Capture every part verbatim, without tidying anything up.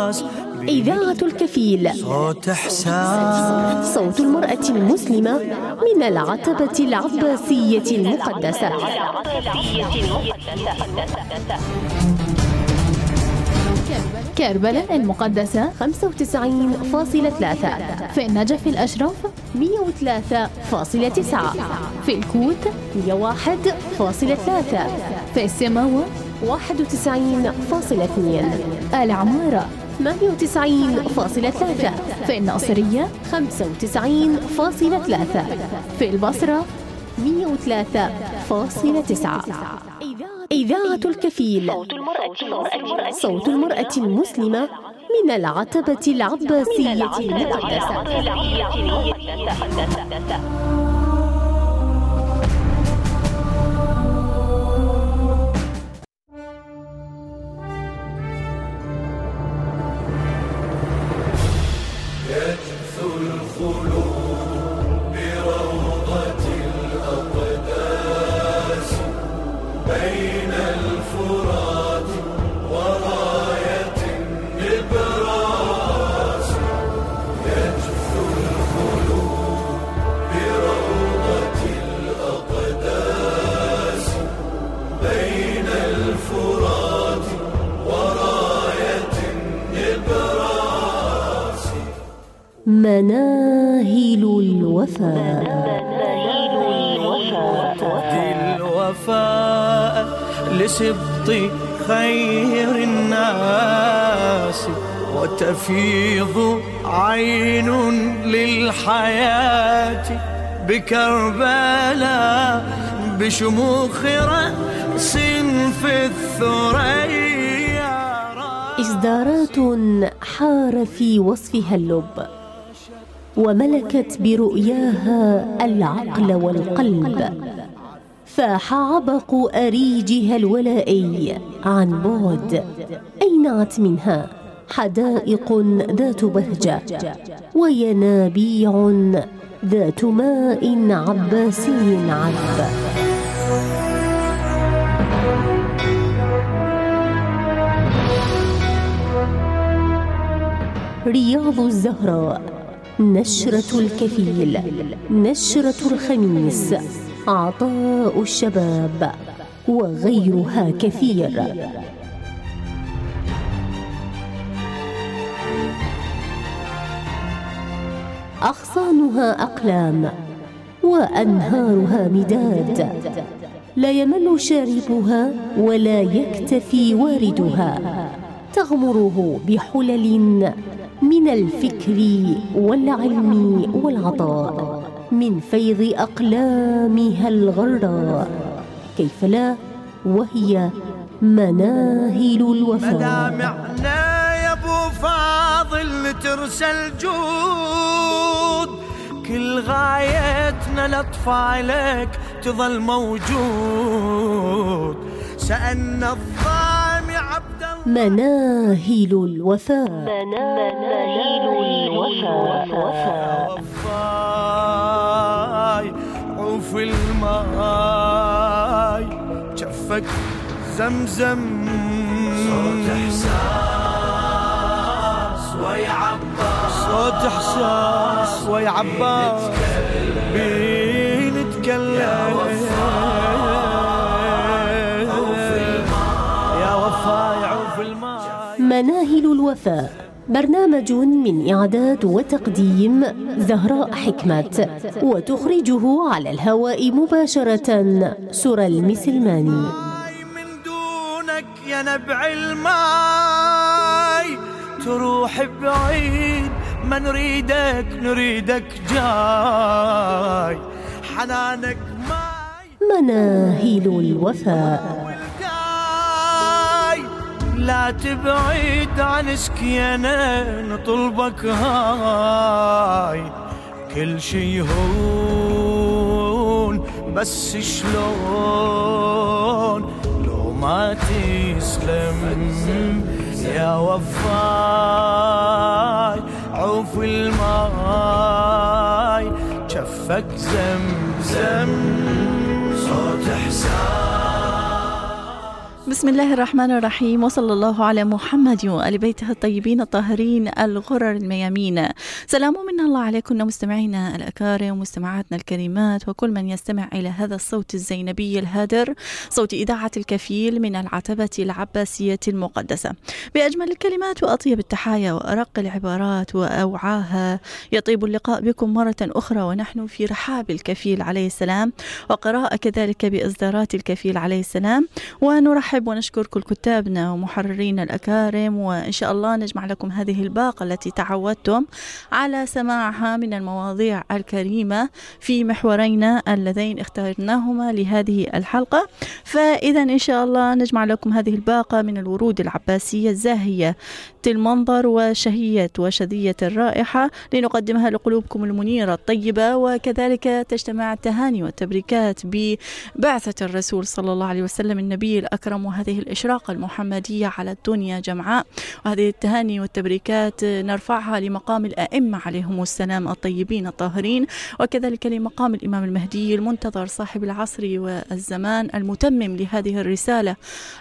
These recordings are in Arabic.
إحساس. إذاعة الكفيل، صوت إحساس. صوت المرأة المسلمة من العتبة العباسية المقدسة. كربلاء المقدسة خمسة وتسعين فاصلة ثلاثة، في النجف الأشرف مئة وثلاثة فاصلة تسعة، في الكوت مئة وواحد فاصلة ثلاثة، في السماوة واحد وتسعين فاصلة اثنين، العمارة ثمانية وتسعين فاصلة ثلاثة، في الناصرية خمسة وتسعين فاصلة ثلاثة، في البصرة مئة وثلاثة فاصلة تسعة. إذاعة الكفيل، صوت المرأة المسلمة من العتبة العباسية المقدسة. بين الفرات وراية النبراس، يجثو القلوب بروضة الأقداس. بين الفرات وراية النبراس، مناهل الوفاء. الوفاء لسبط خير الناس، وتفيض عين للحياة بكربلاء بشموخ رأس في الثريا. إصدارات حار في وصفها اللب، وملكت برؤياها العقل والقلب، فاح عبق أريجها الولائي عن بعد. أينعت منها حدائق ذات بهجة، وينابيع ذات ماء عباسي عذب. رياض الزهراء، نشرة الكفيل، نشرة الخميس، عطاء الشباب، وغيرها كثير. أغصانها أقلام، وأنهارها مداد، لا يمل شاربها ولا يكتفي واردها. تغمره بحلل من الفكر والعلم والعطاء، من فيض أقلامها الغراء. كيف لا وهي مناهل الوفاء. مدامعنا يا ابو فاضل ترسل جود، كل غايتنا لأطفالك تظل موجود. سألنا الضامي عبد الله. مناهل الوفاء. مناهل الوفاء. وفاي عوف الماي جفك زمزم. صوت إحساس ويا عباس، صوت إحساس ويا عباس، بنتكلم يا وفاء عوف الماي. مناهل الوفاء، برنامج من إعداد وتقديم زهراء حكمت، وتخرجه على الهواء مباشرة سرى المسلماني. من دونك يا نبع الماي تروح بعيد، ما نريدك نريدك جاي، حنانك ماي. مناهل الوفاء. لا تبعد عن سكينة نطلبك هاي، كل شي هون بس شلون لو ما تسلم يا وفاي عوف الماي جفك زمزم. صوت إحساس بسم الله الرحمن الرحيم، وصلى الله على محمد وآل بيته الطيبين الطاهرين الغرر الميامين. سلام من الله عليكم مستمعينا الأكارم ومستمعاتنا الكريمات وكل من يستمع إلى هذا الصوت الزينبي الهادر، صوت إذاعة الكفيل من العتبة العباسية المقدسة. بأجمل الكلمات وأطيب التحايا وأرق العبارات وأوعاها يطيب اللقاء بكم مرة أخرى، ونحن في رحاب الكفيل عليه السلام وقراءة كذلك بإصدارات الكفيل عليه السلام. ونرحب ونشكر كل كتابنا ومحررين الأكارم، وإن شاء الله نجمع لكم هذه الباقة التي تعودتم على سماعها من المواضيع الكريمة في محورين اللذين اخترناهما لهذه الحلقة. فإذا إن شاء الله نجمع لكم هذه الباقة من الورود العباسية الزاهية المنظر وشهية وشذية الرائحة لنقدمها لقلوبكم المنيرة الطيبة، وكذلك تجتمع التهاني والتبريكات ببعثة الرسول صلى الله عليه وسلم النبي الأكرم، وهذه الإشراقة المحمدية على الدنيا جمعاء. وهذه التهاني والتبريكات نرفعها لمقام الأئمة عليهم السلام الطيبين الطاهرين، وكذلك لمقام الإمام المهدي المنتظر صاحب العصر والزمان المتمم لهذه الرسالة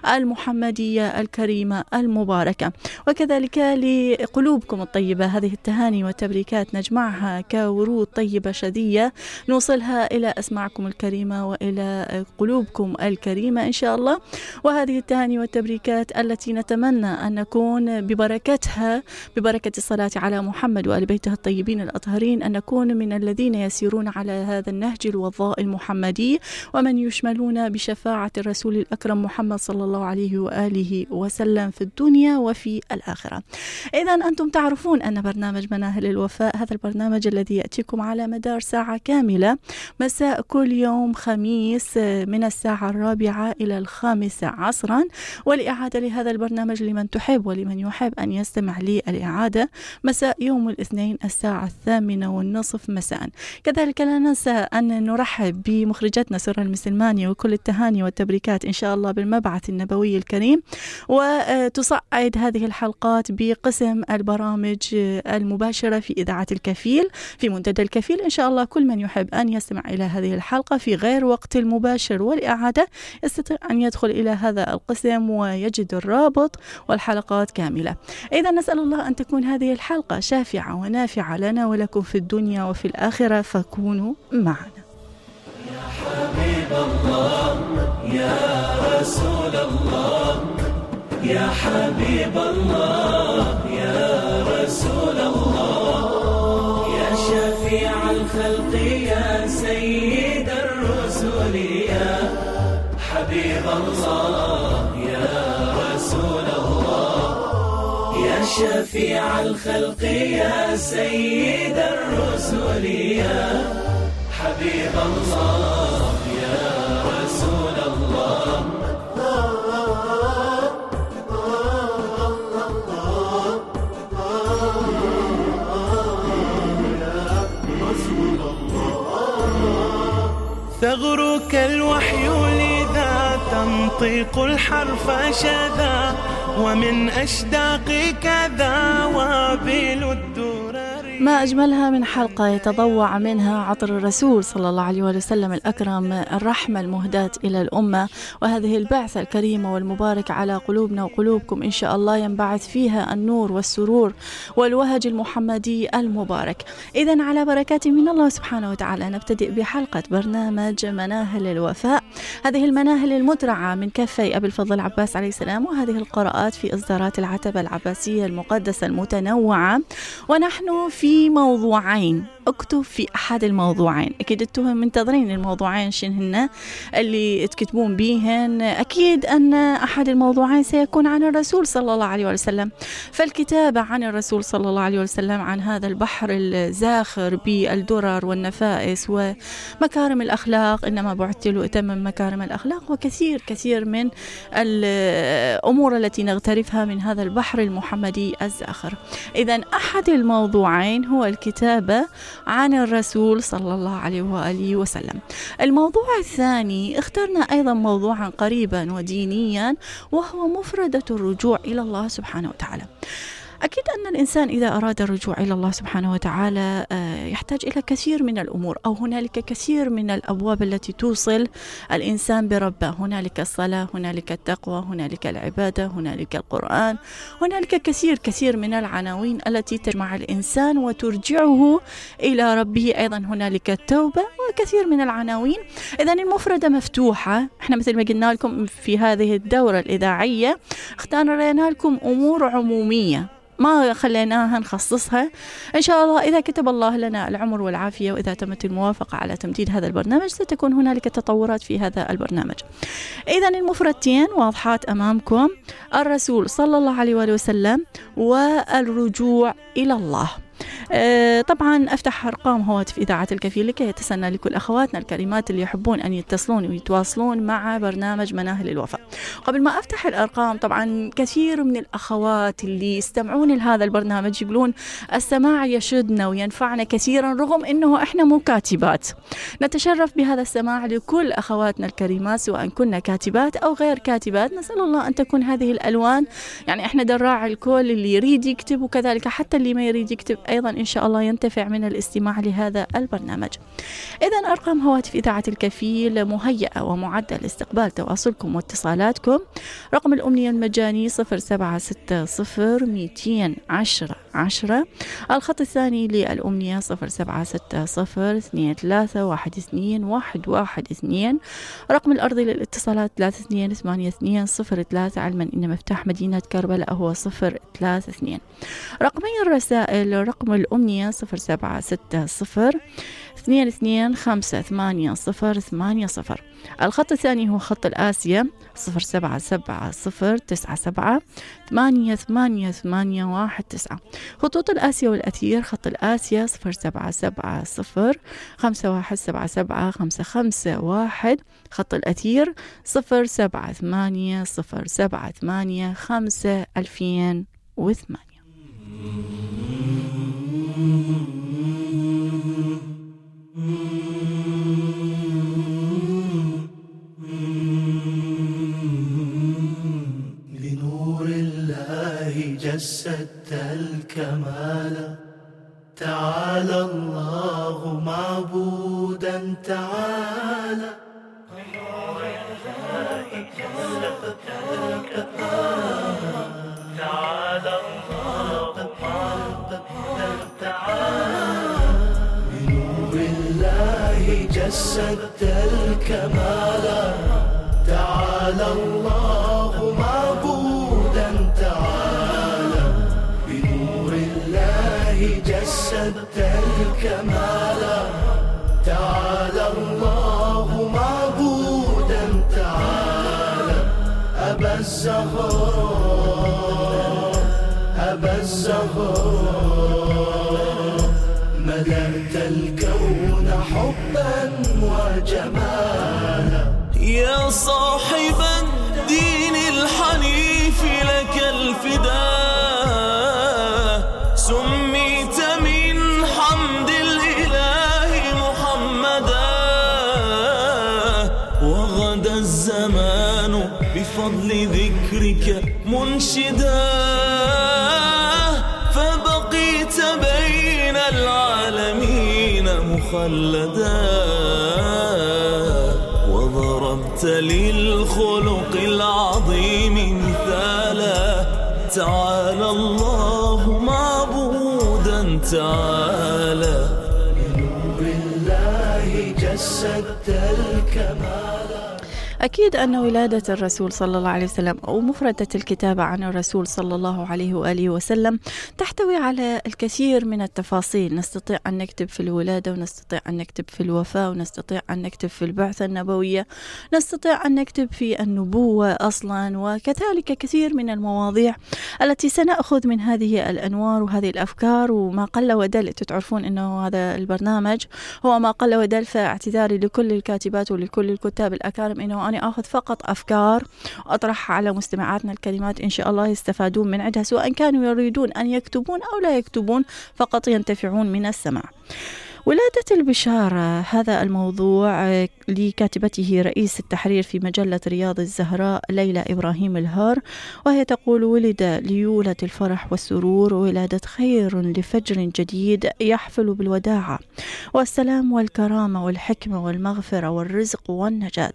المحمدية الكريمة المباركة، وكذلك لقلوبكم الطيبة. هذه التهاني والتبريكات نجمعها كورود طيبة شذية نوصلها إلى أسماعكم الكريمة وإلى قلوبكم الكريمة إن شاء الله. وهذه التهاني والتبريكات التي نتمنى أن نكون ببركتها، ببركة الصلاة على محمد وآل بيته الطيبين الأطهرين، أن نكون من الذين يسيرون على هذا النهج الوضاء المحمدي، ومن يشملون بشفاعة الرسول الأكرم محمد صلى الله عليه وآله وسلم في الدنيا وفي الآخرة. إذا أنتم تعرفون أن برنامج مناهل الوفاء هذا البرنامج الذي يأتيكم على مدار ساعة كاملة مساء كل يوم خميس من الساعة الرابعة إلى الخامسة عصرا، والإعادة لهذا البرنامج لمن تحب ولمن يحب أن يستمع لي الإعادة مساء يوم الاثنين الساعة الثامنة والنصف مساء. كذلك لا ننسى أن نرحب بمخرجتنا سرى المسلماني وكل التهاني والتبريكات إن شاء الله بالمبعث النبوي الكريم، وتصعد هذه الحلقات بقسم البرامج المباشرة في إذاعة الكفيل في منتدى الكفيل. إن شاء الله كل من يحب أن يستمع إلى هذه الحلقة في غير وقت المباشر والإعادة يستطيع أن يدخل إلى هذا القسم ويجد الرابط والحلقات كاملة. إذا نسأل الله أن تكون هذه الحلقة شافعة ونافعة لنا ولكم في الدنيا وفي الآخرة، فكونوا معنا. يا حبيب الله يا رسول الله، يا حبيب الله يا رسول الله، يا شفيع الخلق يا سيد الرسل، يا حبيب الله يا رسول الله، يا شفيع الخلق يا سيد الرسل، يا حبيب الله يا رسول الله. ثغرك الوحي لذا تنطق الحرف شذا، ومن أشداقك ذا وابل الدرر. ما أجملها من حلقة يتضوع منها عطر الرسول صلى الله عليه وسلم الأكرم، الرحمة المهداة إلى الأمة، وهذه البعثة الكريمة والمباركة على قلوبنا وقلوبكم إن شاء الله ينبعث فيها النور والسرور والوهج المحمدي المبارك. إذن على بركات من الله سبحانه وتعالى نبتدئ بحلقة برنامج مناهل الوفاء، هذه المناهل المترعة من كفي أبي الفضل عباس عليه السلام، وهذه القراءات في إصدارات العتبة العباسية المقدسة المتنوعة. ونحن في في موضوعين، اكتب في أحد الموضوعين. أكيد أنتم منتظرين الموضوعين شنهن اللي تكتبون بيهن. أكيد أن أحد الموضوعين سيكون عن الرسول صلى الله عليه وسلم، فالكتابة عن الرسول صلى الله عليه وسلم عن هذا البحر الزاخر بالدرر والنفائس ومكارم الأخلاق، إنما بعثت له أتمم مكارم الأخلاق، وكثير كثير من الأمور التي نغترفها من هذا البحر المحمدي الزاخر. إذن أحد الموضوعين هو الكتابة عن الرسول صلى الله عليه وآله وسلم. الموضوع الثاني اخترنا أيضا موضوعا قريبا ودينيا، وهو مفردة الرجوع إلى الله سبحانه وتعالى. أكيد أن الإنسان إذا أراد الرجوع إلى الله سبحانه وتعالى يحتاج إلى كثير من الأمور، أو هنالك كثير من الأبواب التي توصل الإنسان بربه. هنالك الصلاة، هنالك التقوى، هنالك العبادة، هنالك القرآن، هنالك كثير كثير من العناوين التي تجمع الإنسان وترجعه إلى ربه. أيضا هنالك التوبة وكثير من العناوين. إذن المفردة مفتوحة. احنا مثل ما قلنا لكم في هذه الدورة الإذاعية اختارنا لكم أمور عمومية، ما خليناها نخصصها. إن شاء الله إذا كتب الله لنا العمر والعافية وإذا تمت الموافقة على تمديد هذا البرنامج ستكون هنالك تطورات في هذا البرنامج. إذن المفردتين واضحات أمامكم: الرسول صلى الله عليه وآله وسلم والرجوع إلى الله. أه طبعا أفتح أرقام هواتف إذاعة الكفيل لكي يتسنى لكل أخواتنا الكريمات اللي يحبون أن يتصلون ويتواصلون مع برنامج مناهل الوفاء. قبل ما أفتح الأرقام، طبعا كثير من الأخوات اللي يستمعون لهذا البرنامج يقولون السماع يشدنا وينفعنا كثيرا رغم أنه إحنا مو كاتبات. نتشرف بهذا السماع لكل أخواتنا الكريمات سواء كنا كاتبات أو غير كاتبات. نسأل الله أن تكون هذه الألوان، يعني إحنا دراع الكل، اللي يريد يكتب وكذلك حتى اللي ما يريد يكتب أيضا إن شاء الله ينتفع من الاستماع لهذا البرنامج. إذن أرقام هواتف إذاعة الكفيل مهيئة ومعدة لاستقبال تواصلكم واتصالاتكم. رقم الأمنية المجاني صفر سبعة ستة صفر مئتين عشرة عشرة. الخط الثاني للأمنية صفر سبعة ستة صفر اثنين ثلاثة واحد اثنين واحد واحد اثنين. رقم الأرضي للاتصالات ثلاثة اثنين ثمانية اثنين صفر ثلاثة، علما إن مفتاح مدينة كربلاء هو صفر ثلاثة اثنين. رقمي الرسائل: رقم الأمنية صفر سبعة ستة صفر اثنين اثنين خمسة ثمانية صفر ثمانية صفر. الخط الثاني هو خط الآسيا صفر سبعة سبعة صفر تسعة سبعة ثمانية ثمانية ثمانية واحد تسعة. خطوط الآسيا والأثير: خط الآسيا صفر سبعة سبعة صفر خمسة واحد سبعة سبعة خمسة خمسة واحد. خط الأثير صفر سبعة ثمانية صفر سبعة ثمانية خمسة ألفين وثمانية. بنور الله جسدت الكمال، تعالى الله معبودا تعالى. بنور الله جسدت الكمال، تعالى الله معبودا تعالى. بنور الله جسدت الكمال، تعالى الله معبودا تعالى. بنور الله جسدت الكمال، تعالى الله معبودا تعالى. أبا الزهراء أبا الزهراء، ملأت الكون حبا وجمالا. يا صاحب الدين الحنيف لك الفداء، سميت من حمد الإله محمدا. وغدا الزمان بفضل ذكرك منشدا، فبقيت بين العالمين مخلدا. وضربت للخلق العظيم مثالا، تعالى الله معبودا تعالى. بنور الله جسدت الكمال. أكيد أن ولادة الرسول صلى الله عليه وسلم أو مفردة الكتابة عن الرسول صلى الله عليه وآله وسلم تحتوي على الكثير من التفاصيل. نستطيع أن نكتب في الولادة، ونستطيع أن نكتب في الوفاة، ونستطيع أن نكتب في البعثة النبوية، نستطيع أن نكتب في النبوة أصلا، وكذلك كثير من المواضيع التي سنأخذ من هذه الأنوار وهذه الأفكار وما قل ودل. تعرفون أنه هذا البرنامج هو ما قل ودل، فاعتذاري لكل الكاتبات ولكل الكتاب الأكارم أنه أنا أخذ فقط أفكار وأطرحها على مستمعاتنا الكلمات، إن شاء الله يستفادون من عندها، سواء كانوا يريدون أن يكتبون أو لا يكتبون، فقط ينتفعون من السماع. ولادة البشارة، هذا الموضوع لكاتبته رئيس التحرير في مجلة رياض الزهراء ليلى إبراهيم الهار، وهي تقول: ولد ليولة الفرح والسرور، ولادة خير لفجر جديد يحفل بالوداعة والسلام والكرامة والحكمة والمغفرة والرزق والنجاة.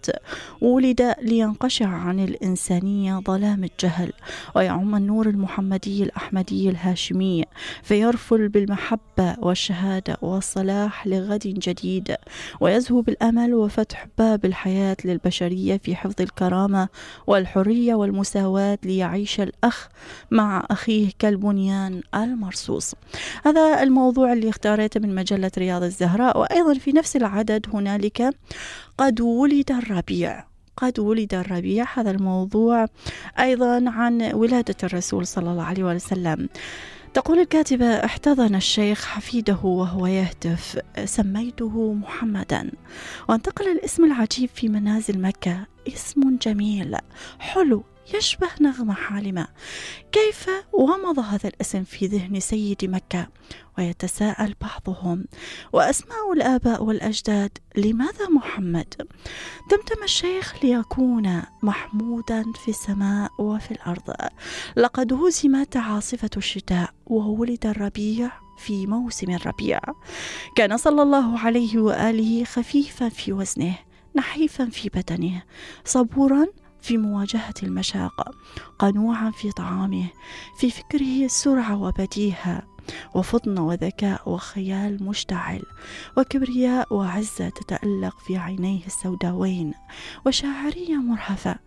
ولد لينقشع عن الإنسانية ظلام الجهل، ويعم النور المحمدي الأحمدي الهاشمي، فيرفل بالمحبة والشهادة والصلاح لغد جديد، ويزهو بالأمل وفتح باب الحياة للبشرية في حفظ الكرامة والحرية والمساواة، ليعيش الأخ مع أخيه كالبنيان المرصوص. هذا الموضوع اللي اختاريته من مجلة رياض الزهراء. وأيضا في نفس العدد هنالك قد ولد الربيع. قد ولد الربيع، هذا الموضوع أيضا عن ولادة الرسول صلى الله عليه وسلم. تقول الكاتبة: احتضن الشيخ حفيده وهو يهتف: سميته محمدا. وانتقل الاسم العجيب في منازل مكة، اسم جميل حلو يشبه نغمة حالمة. كيف ومض هذا الاسم في ذهن سيد مكة؟ ويتساءل بعضهم: وأسماء الآباء والأجداد لماذا محمد؟ تمتم الشيخ ليكون محمودا في السماء وفي الأرض. لقد هزمت عاصفة الشتاء وولد الربيع في موسم الربيع. كان صلى الله عليه وآله خفيفا في وزنه، نحيفا في بدنه، صبورا في مواجهة المشاق، قنوعا في طعامه، في فكره سرعة وبديهة، وفطن وذكاء وخيال مشتعل، وكبرياء وعزة تتألق في عينيه السوداوين، وشاعرية مرهفة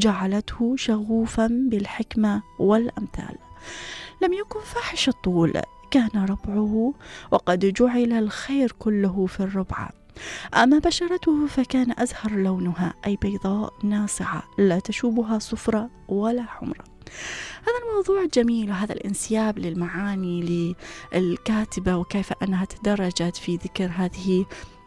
جعلته شغوفا بالحكمة والأمثال. لم يكن فاحش الطول، كان ربعه، وقد جعل الخير كله في الربعة. أما بشرته فكان أزهر لونها، أي بيضاء ناصعة لا تشوبها صفرة ولا حمرة. هذا الموضوع جميل، وهذا الانسياب للمعاني للكاتبة وكيف أنها تدرجت في ذكر هذه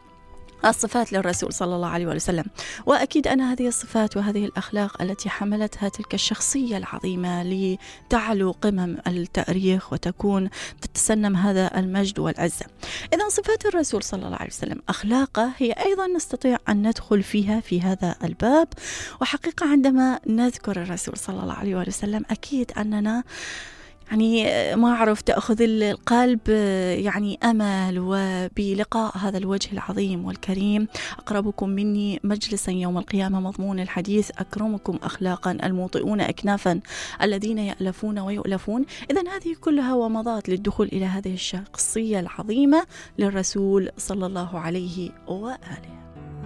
الصفات للرسول صلى الله عليه وسلم. وأكيد أن هذه الصفات وهذه الأخلاق التي حملتها تلك الشخصية العظيمة لتعلو قمم التاريخ وتكون تتسنم هذا المجد والعزة. إذن صفات الرسول صلى الله عليه وسلم، أخلاقه، هي أيضا نستطيع أن ندخل فيها في هذا الباب. وحقيقة عندما نذكر الرسول صلى الله عليه وسلم أكيد أننا يعني ما أعرف تأخذ القلب يعني أمل وبلقاء هذا الوجه العظيم والكريم. أقربكم مني مجلسا يوم القيامة مضمون الحديث: أكرمكم أخلاقا الموطئون أكنافا الذين يألفون ويؤلفون. إذن هذه كلها ومضات للدخول إلى هذه الشخصية العظيمة للرسول صلى الله عليه وآله.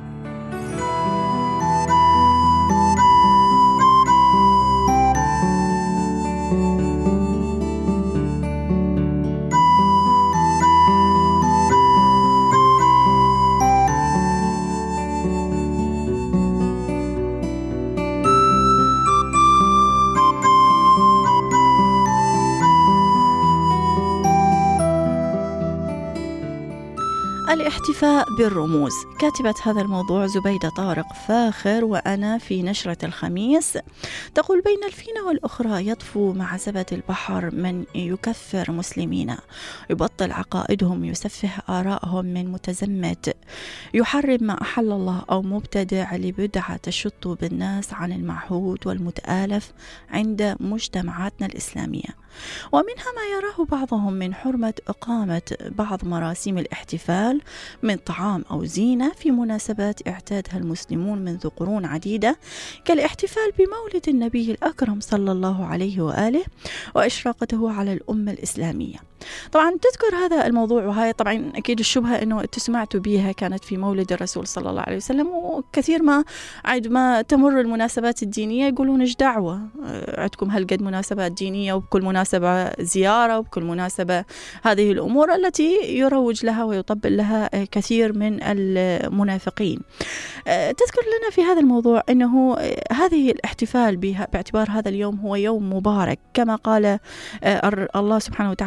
الاحتفاء بالرموز. كاتبة هذا الموضوع زبيدة طارق فاخر، وأنا في نشرة الخميس، تقول: بين الفينة والأخرى يطفو مع زبد البحر من يكفر مسلمين، يبطل عقائدهم، يسفه آرائهم من متزمت، يحرم ما أحل الله، أو مبتدع لبدعة تشط بالناس عن المعهود والمتآلف عند مجتمعاتنا الإسلامية. ومنها ما يراه بعضهم من حرمة إقامة بعض مراسم الاحتفال من طعام أو زينة في مناسبات اعتادها المسلمون منذ قرون عديدة، كالاحتفال بمولد النبي الأكرم صلى الله عليه وآله وإشراقته على الأمة الإسلامية. طبعا تذكر هذا الموضوع، وهي طبعا أكيد الشبهة أنه تسمعتوا بها كانت في مولد الرسول صلى الله عليه وسلم. وكثير ما عند ما تمر المناسبات الدينية يقولون إيش دعوة عندكم هالقد مناسبات دينية، وبكل مناسبة زيارة، وبكل مناسبة هذه الأمور التي يروج لها ويطبل لها كثير من المنافقين. تذكر لنا في هذا الموضوع أنه هذه الاحتفال بها باعتبار هذا اليوم هو يوم مبارك، كما قال الله سبحانه وتعالى في كتابه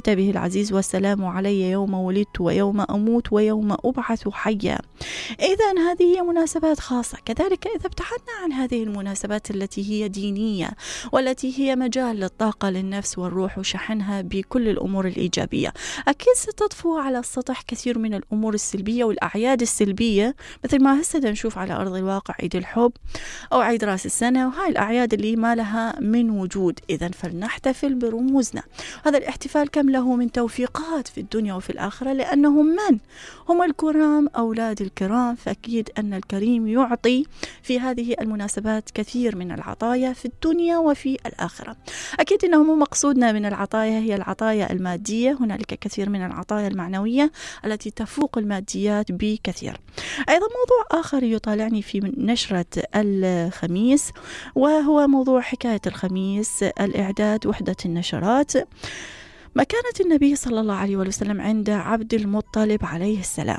كتابه العزيز: والسلام علي يوم ولدت ويوم أموت ويوم أبعث حيا. إذن هذه هي مناسبات خاصة. كذلك إذا ابتعدنا عن هذه المناسبات التي هي دينية والتي هي مجال للطاقة للنفس والروح وشحنها بكل الأمور الإيجابية، أكيد ستطفو على السطح كثير من الأمور السلبية والأعياد السلبية، مثل ما هسه نشوف على أرض الواقع عيد الحب أو عيد رأس السنة، وهاي الأعياد اللي ما لها من وجود. إذن فلنحتفل برموزنا. هذا الاحتفال كم له من توفيقات في الدنيا وفي الآخرة، لأنهم من هم الكرام أولاد الكرام، فأكيد أن الكريم يعطي في هذه المناسبات كثير من العطايا في الدنيا وفي الآخرة. أكيد أنه مو مقصودنا من العطايا هي العطايا المادية، هنالك كثير من العطايا المعنوية التي تفوق الماديات بكثير. أيضا موضوع آخر يطالعني في نشرة الخميس، وهو موضوع حكاية الخميس، الإعداد وحدة النشرات. مكانة النبي صلى الله عليه وسلم عند عبد المطلب عليه السلام.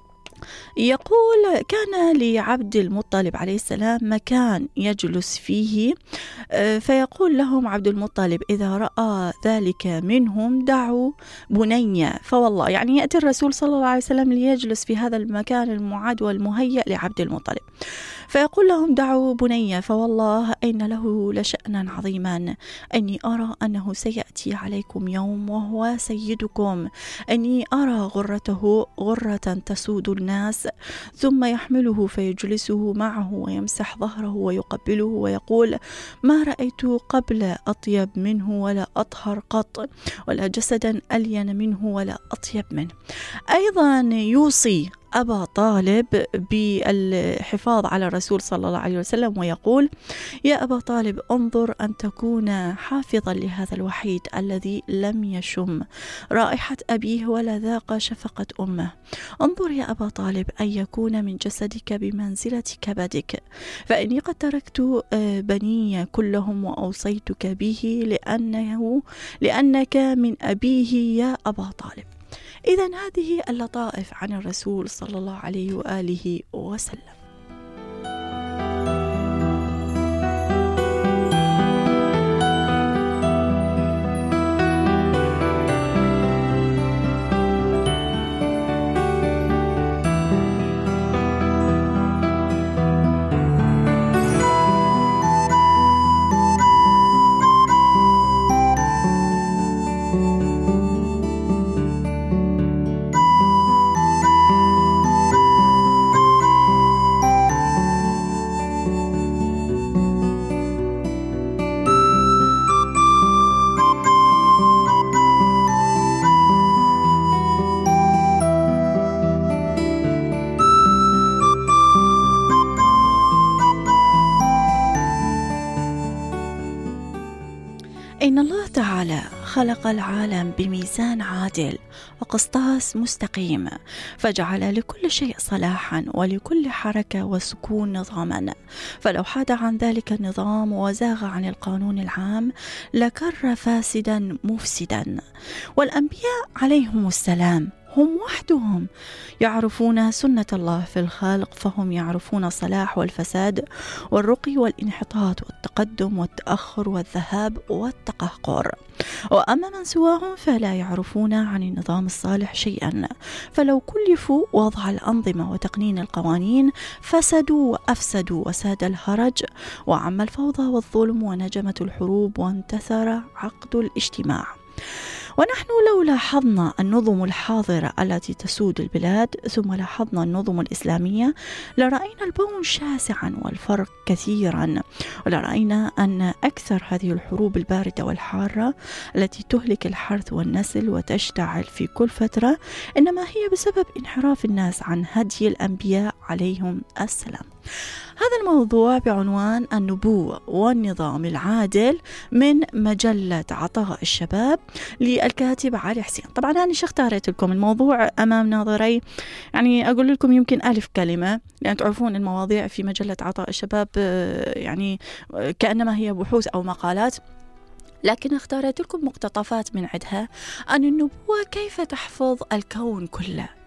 يقول: كان لعبد المطلب عليه السلام مكان يجلس فيه، فيقول لهم عبد المطلب: إذا رأى ذلك منهم دعوا بني فوالله. يعني يأتي الرسول صلى الله عليه وسلم ليجلس في هذا المكان المعد والمهيأ لعبد المطلب، فيقول لهم: دعوا بني فوالله إن له لشأنا عظيما، أني أرى أنه سيأتي عليكم يوم وهو سيدكم، أني أرى غرته غرة تسود الناس، ثم يحمله فيجلسه معه ويمسح ظهره ويقبله ويقول: ما رأيت قبل أطيب منه ولا أطهر قط، ولا جسدا ألين منه ولا أطيب منه. أيضا يوصي أبا طالب بالحفاظ على الرسول صلى الله عليه وسلم ويقول: يا أبا طالب انظر أن تكون حافظا لهذا الوحيد الذي لم يشم رائحة أبيه ولا ذاق شفقة أمه. انظر يا أبا طالب أن يكون من جسدك بمنزلة كبدك، فإني قد تركت بني كلهم وأوصيتك به لأنه لأنك من أبيه يا أبا طالب. إذن هذه اللطائف عن الرسول صلى الله عليه وآله وسلم. إن الله تعالى خلق العالم بميزان عادل وقسطاس مستقيم، فجعل لكل شيء صلاحا ولكل حركة وسكون نظاما، فلو حاد عن ذلك النظام وزاغ عن القانون العام لكر فاسدا مفسدا. والأنبياء عليهم السلام هم وحدهم يعرفون سنة الله في الخلق، فهم يعرفون الصلاح والفساد والرقي والانحطاط والتقدم والتأخر والذهاب والتقهقر. وأما من سواهم فلا يعرفون عن النظام الصالح شيئا، فلو كلفوا وضع الأنظمة وتقنين القوانين فسدوا وأفسدوا وساد الهرج وعم الفوضى والظلم ونجمت الحروب وانتثر عقد الاجتماع. ونحن لو لاحظنا النظم الحاضرة التي تسود البلاد ثم لاحظنا النظم الإسلامية لرأينا البون شاسعا والفرق كثيرا، ولرأينا أن أكثر هذه الحروب الباردة والحارة التي تهلك الحرث والنسل وتشتعل في كل فترة إنما هي بسبب انحراف الناس عن هدي الأنبياء عليهم السلام. هذا الموضوع بعنوان النبوة والنظام العادل من مجلة عطاء الشباب للكاتب علي حسين. طبعا أنا شو اختاريت لكم الموضوع أمام ناظري، يعني أقول لكم يمكن ألف كلمة، لأن تعرفون المواضيع في مجلة عطاء الشباب يعني كأنما هي بحوث أو مقالات، لكن اختارت لكم مقتطفات من عدها عن النبوة كيف تحفظ الكون كله،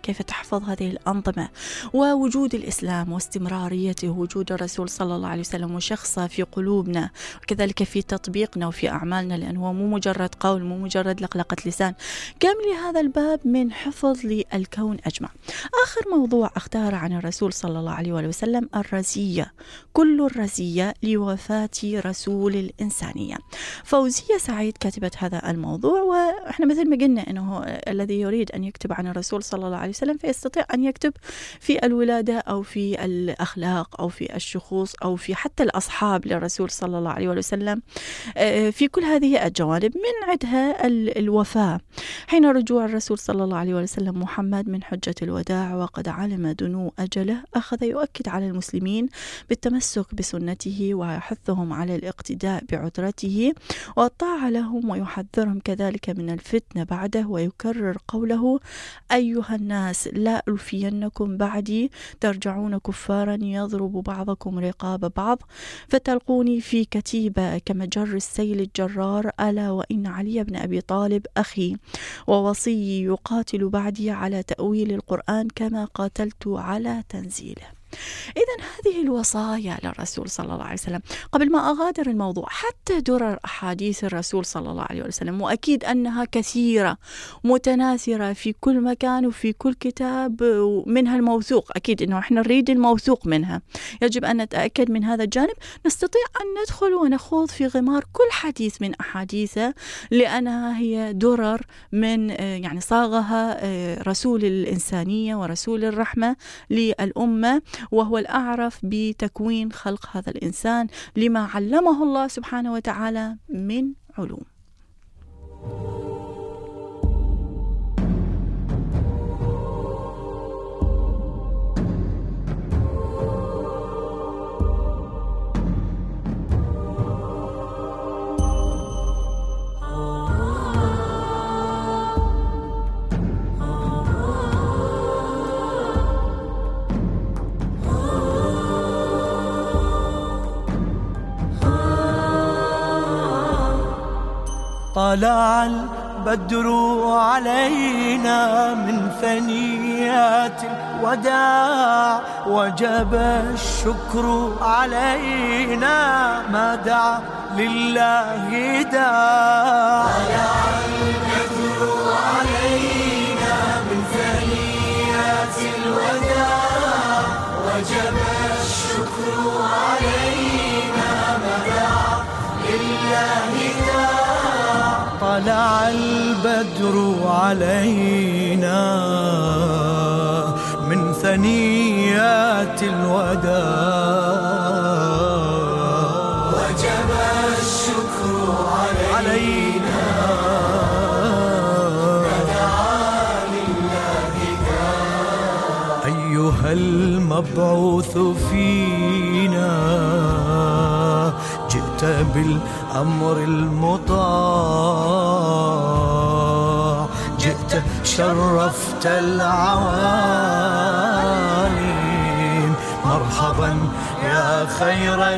كيف تحفظ هذه الأنظمة، ووجود الإسلام واستمراريته، وجود الرسول صلى الله عليه وسلم وشخصه في قلوبنا، وكذلك في تطبيقنا وفي أعمالنا، لأنه هو مو مجرد قول، مو مجرد لقلقة لسان. كامل هذا الباب من حفظ للكون أجمع. آخر موضوع اختار عن الرسول صلى الله عليه وسلم الرزية، كل الرزية لوفاة رسول الإنسانية. فوزية سعيد كتبت هذا الموضوع، وإحنا مثل ما قلنا أنه الذي يريد أن يكتب عن الرسول صلى الله عليه وسلم فيستطيع أن يكتب في الولادة أو في الأخلاق أو في الشخوص أو في حتى الأصحاب للرسول صلى الله عليه وسلم، في كل هذه الجوانب، من عدها الوفاة. حين رجوع الرسول صلى الله عليه وسلم محمد من حجة الوداع وقد علم دنو أجله، أخذ يؤكد على المسلمين بالتمسك بسنته ويحثهم على الاقتداء بعترته والطاعة لهم، ويحذرهم كذلك من الفتنة بعده، ويكرر قوله: أيها الناس لا ألفينكم بعدي ترجعون كفارا يضرب بعضكم رقاب بعض فتلقوني في كتيبة كمجر السيل الجرار، ألا وإن علي بن أبي طالب أخي ووصي يقاتل بعدي على تأويل القرآن كما قاتلت على تنزيله. إذن هذه الوصايا للرسول صلى الله عليه وسلم. قبل ما أغادر الموضوع، حتى درر أحاديث الرسول صلى الله عليه وسلم، وأكيد أنها كثيرة متناثرة في كل مكان وفي كل كتاب، منها الموثوق. أكيد أنه إحنا نريد الموثوق منها، يجب أن نتأكد من هذا الجانب. نستطيع أن ندخل ونخوض في غمار كل حديث من أحاديثه، لأنها هي درر من يعني صاغها رسول الإنسانية ورسول الرحمة للأمة، وهو الأعرف بتكوين خلق هذا الإنسان لما علمه الله سبحانه وتعالى من علوم. طلع البدر علينا من ثنيات الوداع، وجب الشكر علينا ما دعا لله داع. طلع البدر علينا من ثنيات الوداع، وجب الشكر علينا ما دعا لله داع. طلع البدر علينا من ثنيات الوداع، وجب الشكر علينا فدعا لله داع. أيها المبعوث فينا جئت بالأمر المطاع، جئت شرفت العوالم، مرحبا يا خير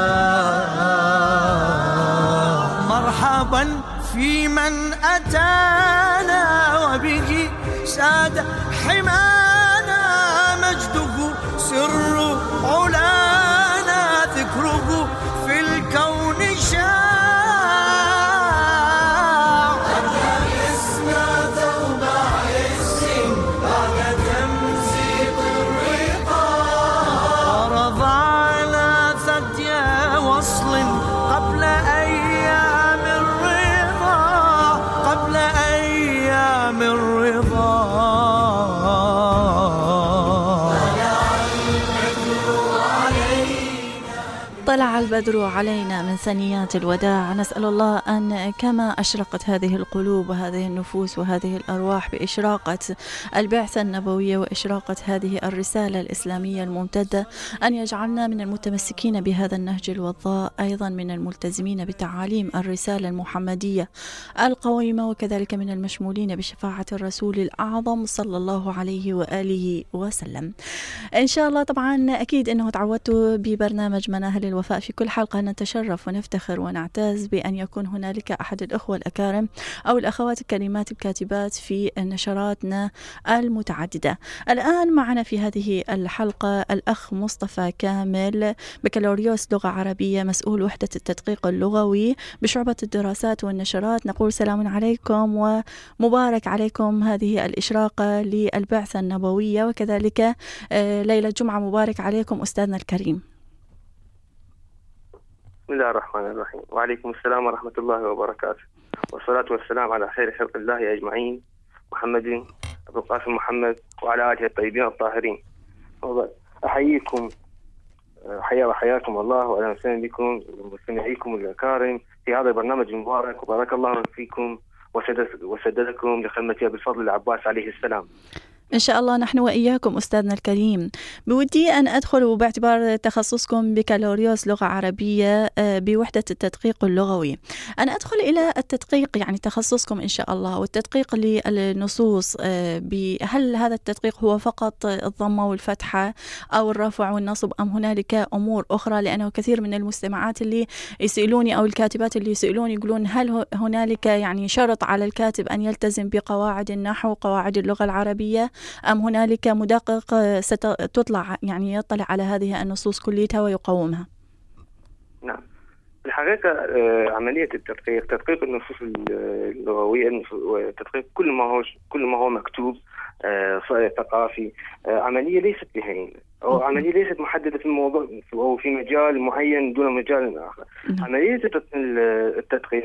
داع. مرحبا في من أتانا وبه ساد حمانا، مجده سر علانا، ذكره في الكون شاع. ألبسنا ثوب عز بعد تمزيق الرقاع، ورضعنا ثدي وصل قبل أيام الرضا، قبل أيام الرضا. طلع البدر علينا من ثنيات الوداع. نسأل الله أن كما أشرقت هذه القلوب وهذه النفوس وهذه الأرواح بإشراقة البعثة النبوية وإشراقة هذه الرسالة الإسلامية الممتدة، أن يجعلنا من المتمسكين بهذا النهج الوضاء، أيضا من الملتزمين بتعاليم الرسالة المحمدية القويمة، وكذلك من المشمولين بشفاعة الرسول الأعظم صلى الله عليه وآله وسلم إن شاء الله. طبعا أكيد أنه تعودتوا ببرنامج مناهل الوفاء في في كل حلقة نتشرف ونفتخر ونعتز بأن يكون هنالك أحد الأخوة الأكارم أو الأخوات الكريمات الكاتبات في نشراتنا المتعددة. الآن معنا في هذه الحلقة الأخ مصطفى كامل، بكالوريوس لغة عربية، مسؤول وحدة التدقيق اللغوي بشعبة الدراسات والنشرات. نقول سلام عليكم ومبارك عليكم هذه الإشراقة للبعثة النبوية، وكذلك ليلة جمعة مبارك عليكم أستاذنا الكريم. بسم الله الرحمن الرحيم، وعليكم السلام ورحمة الله وبركاته، والصلاة والسلام على خير خلق الله أجمعين، محمد أبو القاسم محمد وعلى آله الطيبين الطاهرين. أحييكم حيا وحياكم الله، وأهلا وسهلا بكم ومستمعيكم الأكارم في هذا البرنامج المبارك، وبارك الله فيكم وسددكم لخدمة بالفضل العباس عليه السلام. إن شاء الله نحن وإياكم أستاذنا الكريم. بودي أن أدخل باعتبار تخصصكم بكالوريوس لغة عربية بوحدة التدقيق اللغوي، أن أدخل إلى التدقيق، يعني تخصصكم إن شاء الله، والتدقيق للنصوص. هل هذا التدقيق هو فقط الضمة والفتحة أو الرفع والنصب، أم هنالك أمور أخرى؟ لأنه كثير من المستمعات اللي يسألوني أو الكاتبات اللي يسألوني يقولون هل هنالك يعني شرط على الكاتب أن يلتزم بقواعد النحو وقواعد اللغة العربية، أم هنالك مدقق ستطلع يعني يطلع على هذه النصوص كلها ويقومها؟ نعم، في الحقيقة عملية التدقيق، تدقيق النصوص اللغوية وتدقيق كل ما هو كل ما هو مكتوب ثقافي، عملية ليست بهينة أو عملية ليست محددة في الموضوع أو في مجال معين دون مجال آخر. عملية التدقيق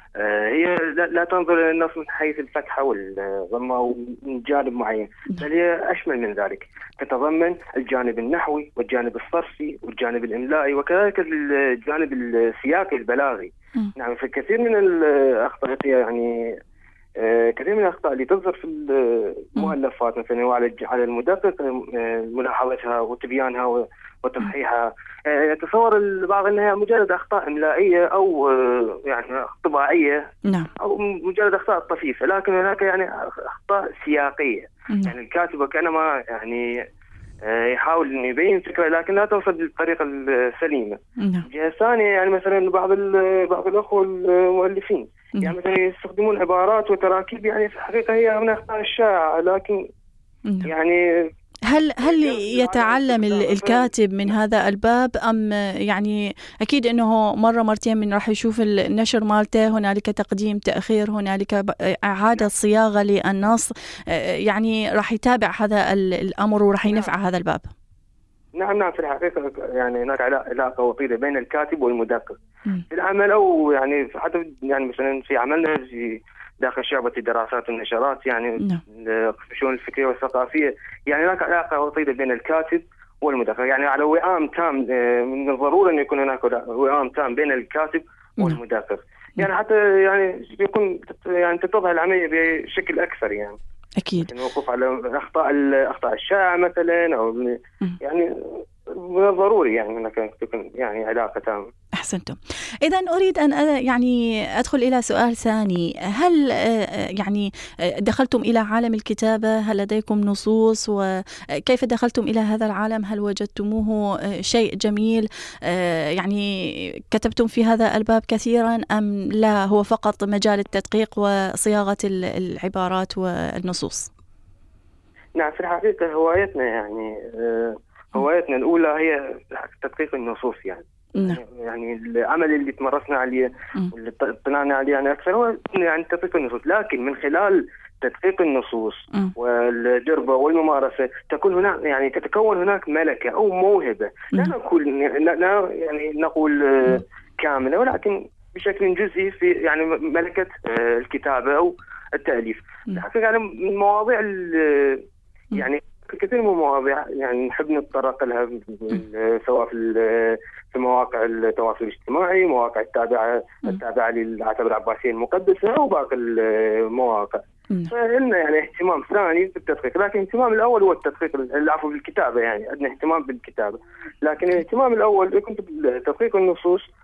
هي لا تنظر إلى النص من حيث الفتحة والضمة ومن جانب معين، بل هي أشمل من ذلك، تتضمن الجانب النحوي والجانب الصرفي والجانب الإملائي وكذلك الجانب السياقي البلاغي. نعم، في كثير من الأخطاء يعني كثير من الأخطاء اللي تظهر في المؤلفات مثلا، وعلى على المدقق ملاحظتها وتبيانها وتصحيحها. يتصور البعض أنها مجرد أخطاء إملائية أو يعني طباعية، نعم، أو مجرد أخطاء طفيفة، لكن هناك يعني أخطاء سياقية. نعم. يعني الكاتب كأنما يعني يحاول أن يبين فكرة لكن لا توصل بالطريقة السليمة. نعم. جهة ثانية يعني مثلا بعض بعض الأخوة المؤلفين نعم. يعني مثلا يستخدمون عبارات وتراكيب يعني في الحقيقة هي من أخطاء الشائعة، لكن نعم. يعني هل هل يتعلم الكاتب من هذا الباب، أم يعني أكيد أنه مرة مرتين من راح يشوف النشر مالته هنالك تقديم تأخير، هنالك إعادة صياغة للنص، يعني راح يتابع هذا الأمر وراح ينفع هذا الباب؟ نعم نعم، في الحقيقة يعني هناك علاقة وطيدة بين الكاتب والمدقق في العمل، أو يعني حتى يعني مثلا في عملنا في داخل شعبة الدراسات والنشرات يعني الشؤون الفكرية والثقافية، يعني هناك علاقة وطيدة بين الكاتب والمدقق، يعني على وئام تام، من الضروري أن يكون هناك وئام تام بين الكاتب والمدقق، يعني حتى يعني يكون يعني تتضح العملية بشكل أكثر يعني. أكيد. الوقوف على أخطاء الأخطاء الشائعة مثلا، أو يعني من الضروري يعني هناك تكون يعني علاقة تامة. أحسنتم. إذا أريد أن يعني أدخل إلى سؤال ثاني، هل يعني دخلتم إلى عالم الكتابة؟ هل لديكم نصوص؟ وكيف دخلتم إلى هذا العالم؟ هل وجدتموه شيء جميل يعني كتبتم في هذا الباب كثيرا، أم لا هو فقط مجال التدقيق وصياغة العبارات والنصوص؟ نعم، في الحقيقة هوايتنا يعني هوايتنا الأولى هي تدقيق النصوص يعني. نعم. يعني العمل اللي تمرسنا عليه واللي طلعنا عليه يعني أكثر هو يعني تدقيق النصوص، لكن من خلال تدقيق النصوص م. والدربة والممارسة تكون هناك يعني تتكون هناك ملكة أو موهبة، لا نقول لا يعني نقول م. كاملة، ولكن بشكل جزئي في يعني ملكة الكتابة أو التأليف. الحقيقة يعني من المواضيع يعني كثير من المواضيع يعني نحب نتطرق لها، سواء في في مواقع التواصل الاجتماعي، مواقع التابعة التابعة للعتبة العباسية المقدسة أو باقي المواقع. فلنا يعني اهتمام ثاني في التدقيق، لكن الاهتمام الأول هو التدقيق، العفو بالكتابة، يعني عندنا اهتمام بالكتابة، لكن الاهتمام الأول كنت بتدقيق النصوص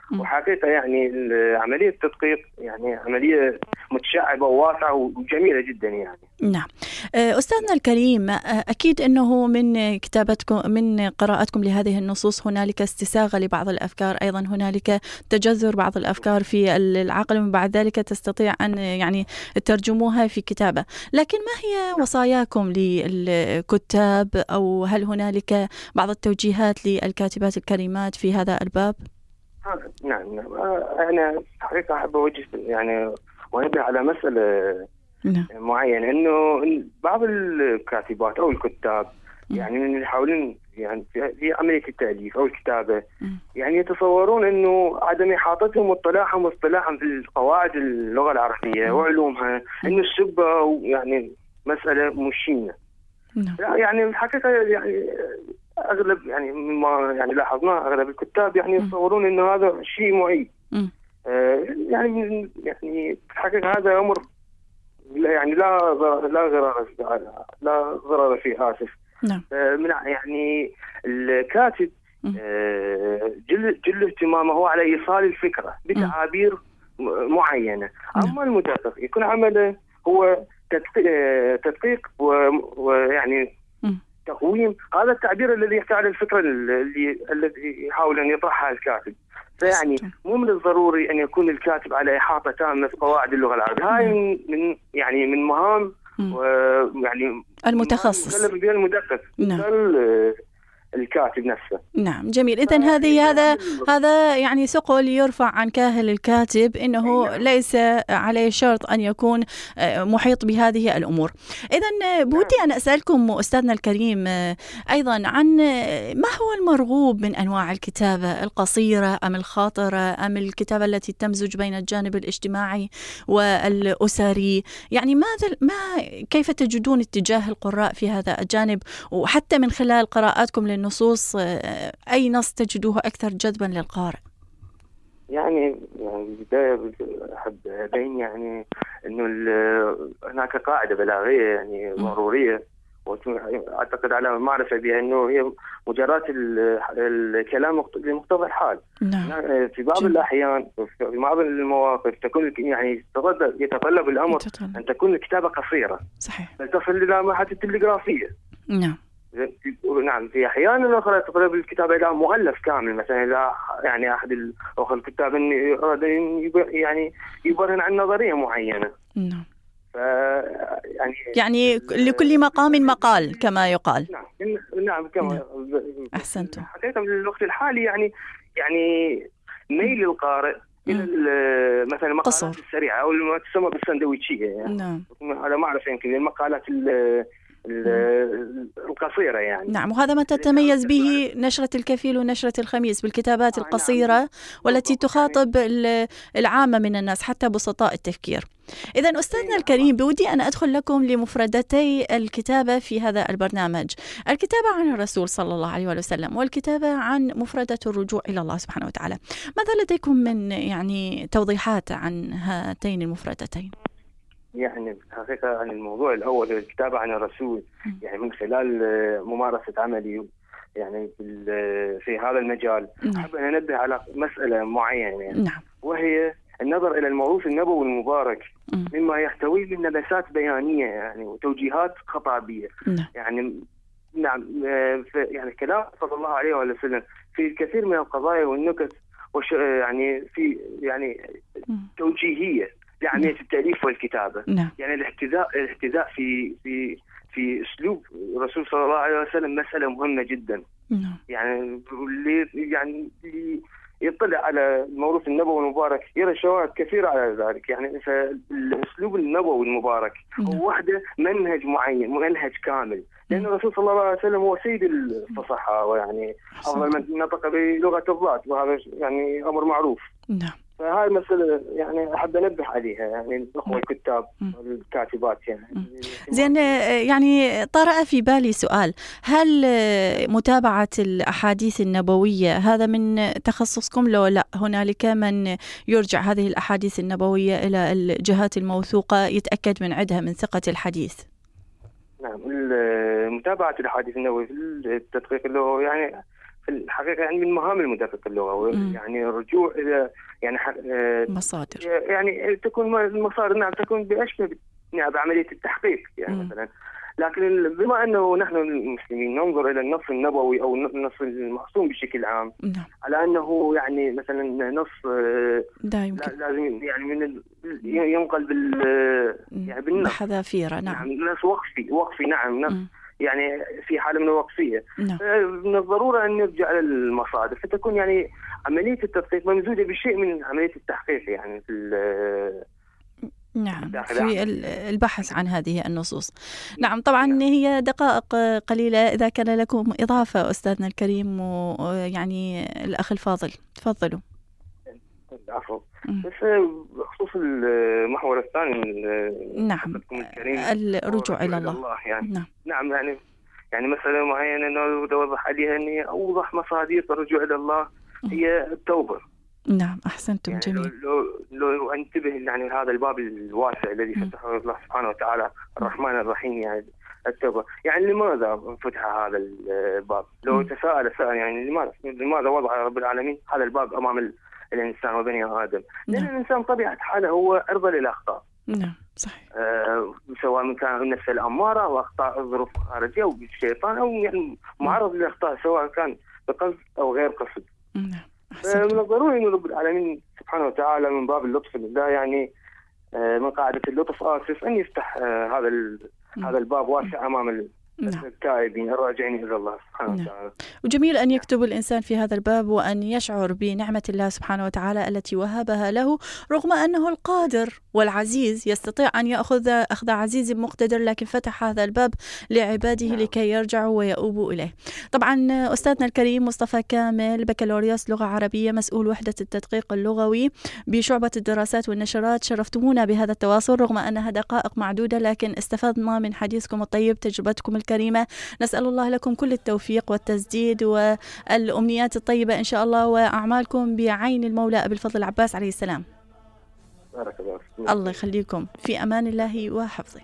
وحقيقة يعني عملية التدقيق يعني عملية متشعبة وواسعة وجميلة جدا يعني. نعم. أستاذنا الكريم، أكيد أنه من كتابتكم من قراءتكم لهذه النصوص هنالك استساغة لبعض الأفكار، أيضا هنالك تجذر بعض الأفكار في العقل، ومن بعد ذلك تستطيع أن يعني ترجموها في كتابة. لكن ما هي وصاياكم للكتاب، أو هل هنالك بعض التوجيهات للكاتبات الكريمات في هذا الباب؟ نعم نعم أنا حقيقة أحب أوجه يعني وأنبه على مسألة نعم. معينة، إنه بعض الكاتبات أو الكتاب يعني من يحاولون يعني في عملية التأليف أو الكتابة يعني يتصورون إنه عدم إحاطتهم واطلاعهم واصطلاحهم في قواعد اللغة العربية وعلومها إنه السبة يعني مسألة مشينة. لا يعني الحقيقة يعني أغلب يعني مما يعني لاحظناه أغلب الكتاب يعني يتصورون إنه هذا شيء معيب. آه يعني يعني الحقيقة هذا أمر لا يعني لا لا غرار لا ضرر فيه آسف. نعم. آه من يعني الكاتب آه جل جل اهتمامه هو على إيصال الفكرة بتعابير معينة. نعم. أما المدقق يكون عمله هو تدقيق ويعني تقويم هذا التعبير الذي يحتوي على الفكرة اللي الذي يحاول أن يطرحها الكاتب. فيعني مو من الضروري أن يكون الكاتب على إحاطة تامة قواعد اللغة العربية. هاي من يعني من مهام ويعني المتخصص بها المدقق. نعم. الكاتب نفسه. نعم جميل. إذن هذه هذا هذا يعني ثقل يرفع عن كاهل الكاتب، إنه نعم. ليس عليه شرط أن يكون محيط بهذه الأمور. إذن بودي أن أسألكم أستاذنا الكريم أيضا عن ما هو المرغوب من أنواع الكتابة، القصيرة أم الخاطرة أم الكتابة التي تمزج بين الجانب الاجتماعي والأسري؟ يعني ماذا ما كيف تجدون اتجاه القراء في هذا الجانب، وحتى من خلال قراءاتكم النصوص أي نص تجدوه أكثر جذبا للقارئ؟ يعني يعني بداية أحب أبين يعني إنه هناك قاعدة بلاغية يعني ضرورية وأعتقد على معرفة بها، إنه هي مجرات الكلام لمقتضى الحال. نعم. في بعض جميل. الأحيان في بعض المواقف تكون يعني يتطلب الأمر يتطلب. أن تكون الكتابة قصيرة. صحيح. تصل إلى مرحلة التلغرافية. نعم. نعم. في أحيان أخرى تقرب الكتابة إلى مؤلف كامل، مثلا إلى يعني أحد الأخ الكتاب أراد يعني يبرهن عن نظرية معينة. نعم. يعني يعني لكل مقام مقال كما يقال. نعم نعم كما نعم. أحسنتم. حقيقة في الوقت الحالي يعني يعني ميل القارئ إلى مثلا المقالات السريعة أو ما تسمى بالسندويتشية يعني. نعم. على ما أعرف يمكن المقالات القصيرة يعني. نعم. وهذا ما تتميز به نشرة الكفيل ونشرة الخميس بالكتابات القصيرة والتي تخاطب العامة من الناس حتى بسطاء التفكير. إذن أستاذنا الكريم، بودي أن أدخل لكم لمفردتي الكتابة في هذا البرنامج، الكتابة عن الرسول صلى الله عليه وسلم والكتابة عن مفردة الرجوع إلى الله سبحانه وتعالى. ماذا لديكم من يعني توضيحات عن هاتين المفردتين؟ يعني الحقيقة عن الموضوع الأول الكتابة عن الرسول، يعني من خلال ممارسة عملي يعني في هذا المجال أحب أن أنبه على مسألة معينة يعني. نعم. وهي النظر إلى الموروث النبوي المبارك مما يحتويه من نبسات بيانية يعني وتوجيهات خطابية. نعم. يعني نعم يعني كلام صلى الله عليه وسلم في الكثير من القضايا والنكت وش يعني في يعني توجيهية لعملية التأليف والكتابة. نعم. يعني الاحتذاء الاحتذاء في في في أسلوب الرسول صلى الله عليه وسلم مسألة مهمة جدا. نعم. يعني اللي يعني اللي يطلع على الموروث النبوي المبارك يرى شواهد كثيرة على ذلك. يعني فالأسلوب النبوي المبارك هو وحده منهج معين، منهج كامل، لأن الرسول صلى الله عليه وسلم هو سيد الفصحى ويعني أفضل من نطق بلغة الذات، وهذا يعني أمر معروف. نعم. فهاي مسألة يعني أحب أنبه عليها يعني الأخوة الكتاب والكاتبات يعني. زين، يعني طرأ في بالي سؤال، هل متابعة الأحاديث النبوية هذا من تخصصكم لو لا هنالك من يرجع هذه الأحاديث النبوية إلى الجهات الموثوقة يتأكد من عدها من ثقة الحديث؟ نعم. متابعة الأحاديث النبوية في التدقيق له يعني في الحقيقة يعني من مهام المدقق اللغوي مم. يعني الرجوع إلى يعني مصادر يعني تكون المصادر نعم تكون بأشبه يعني بعملية التحقيق يعني مم. مثلا. لكن بما أنه نحن المسلمين ننظر إلى النص النبوي أو النص المعصوم بشكل عام نعم. على أنه يعني مثلا نص لا يمكن لازم يعني من ينقل بال يعني بالنص بحذافيره. نعم نص وقفي وقفي نعم نص مم. يعني في حالة من الوقفية. نعم. من الضرورة أن نرجع للمصادر فتكون يعني عملية التدقيق ممزوجة بشيء من عملية التحقيق يعني في نعم في البحث عن هذه النصوص. نعم طبعا هي دقائق قليلة. إذا كان لكم إضافة أستاذنا الكريم ويعني الأخ الفاضل تفضلوا. عفوا بس بخصوص المحور الثاني نعم الرجوع إلى الله, الله يعني. نعم. نعم يعني يعني مسألة معينة أنه أوضح عليها أني أوضح مصادر الرجوع إلى الله هي التوبة. نعم أحسنتم يعني جميل. لو, لو لو انتبه يعني هذا الباب الواسع الذي فتحه الله سبحانه وتعالى الرحمن الرحيم يعني التوبة. يعني لماذا فتح هذا الباب؟ لو تساءل سائل يعني لماذا لماذا وضع رب العالمين هذا الباب أمام الإنسان وبني آدم؟ لأن نعم. الإنسان طبيعة حاله هو عرضة للأخطاء. نعم صحيح. آه سواء من كان النفس الأمارة أو أخطاء الظروف الخارجية أو بالشيطان أو يعني معرض للأخطاء سواء كان بقصد أو غير قصد. نعم. من الضروري أن رب العالمين سبحانه وتعالى من باب اللطف لا يعني من قاعدة اللطف آسف أن يفتح هذا هذا الباب واسع أمام التائبين الراجعين إلى الله سبحانه وتعالى. وجميل أن يكتب الإنسان في هذا الباب وأن يشعر بنعمة الله سبحانه وتعالى التي وهبها له رغم أنه القادر والعزيز يستطيع أن يأخذ أخذ عزيز مقتدر لكن فتح هذا الباب لعباده لكي يرجعوا ويؤوبوا إليه. طبعا أستاذنا الكريم مصطفى كامل بكالوريوس لغة عربية مسؤول وحدة التدقيق اللغوي بشعبة الدراسات والنشرات شرفتمونا بهذا التواصل رغم أنها دقائق معدودة لكن استفدنا من حديثكم الطيب تجربتكم الكريمة. نسأل الله لكم كل التوفيق والتسديد والأمنيات الطيبة إن شاء الله وأعمالكم بعين المولى أبي الفضل العباس عليه السلام. بارك الله. الله يخليكم في أمان الله وحفظه.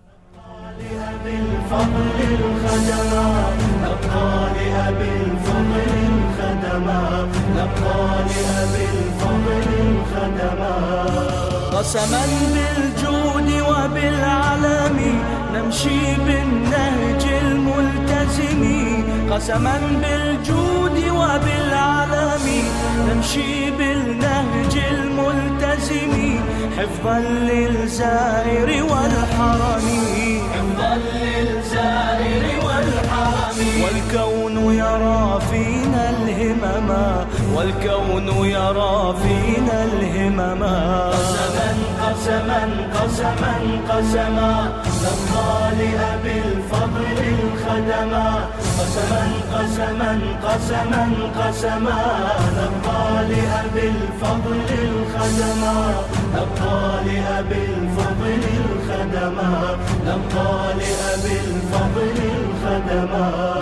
لأبي الفضل الخدمات نبقى لأبي الفضل الخدمات نبقى لأبي الفضل الخدمات قسما بالجود وبالعلم نمشي بالنهج الملتزم قسما بالجود وبالعلم نمشي بالنهج الملتزم حفظا للزائر والحرم حفظا للزائر والحرم والكون يرى فينا الهمما والكون يرى فينا الهمما قسما قسما قسما نبقى لأبي الفضل الخدما قسما قسما قسما قسما نبقى لأبي الفضل الخدما نبقى لأبي الفضل الخدما نبقى لأبي الفضل الخدما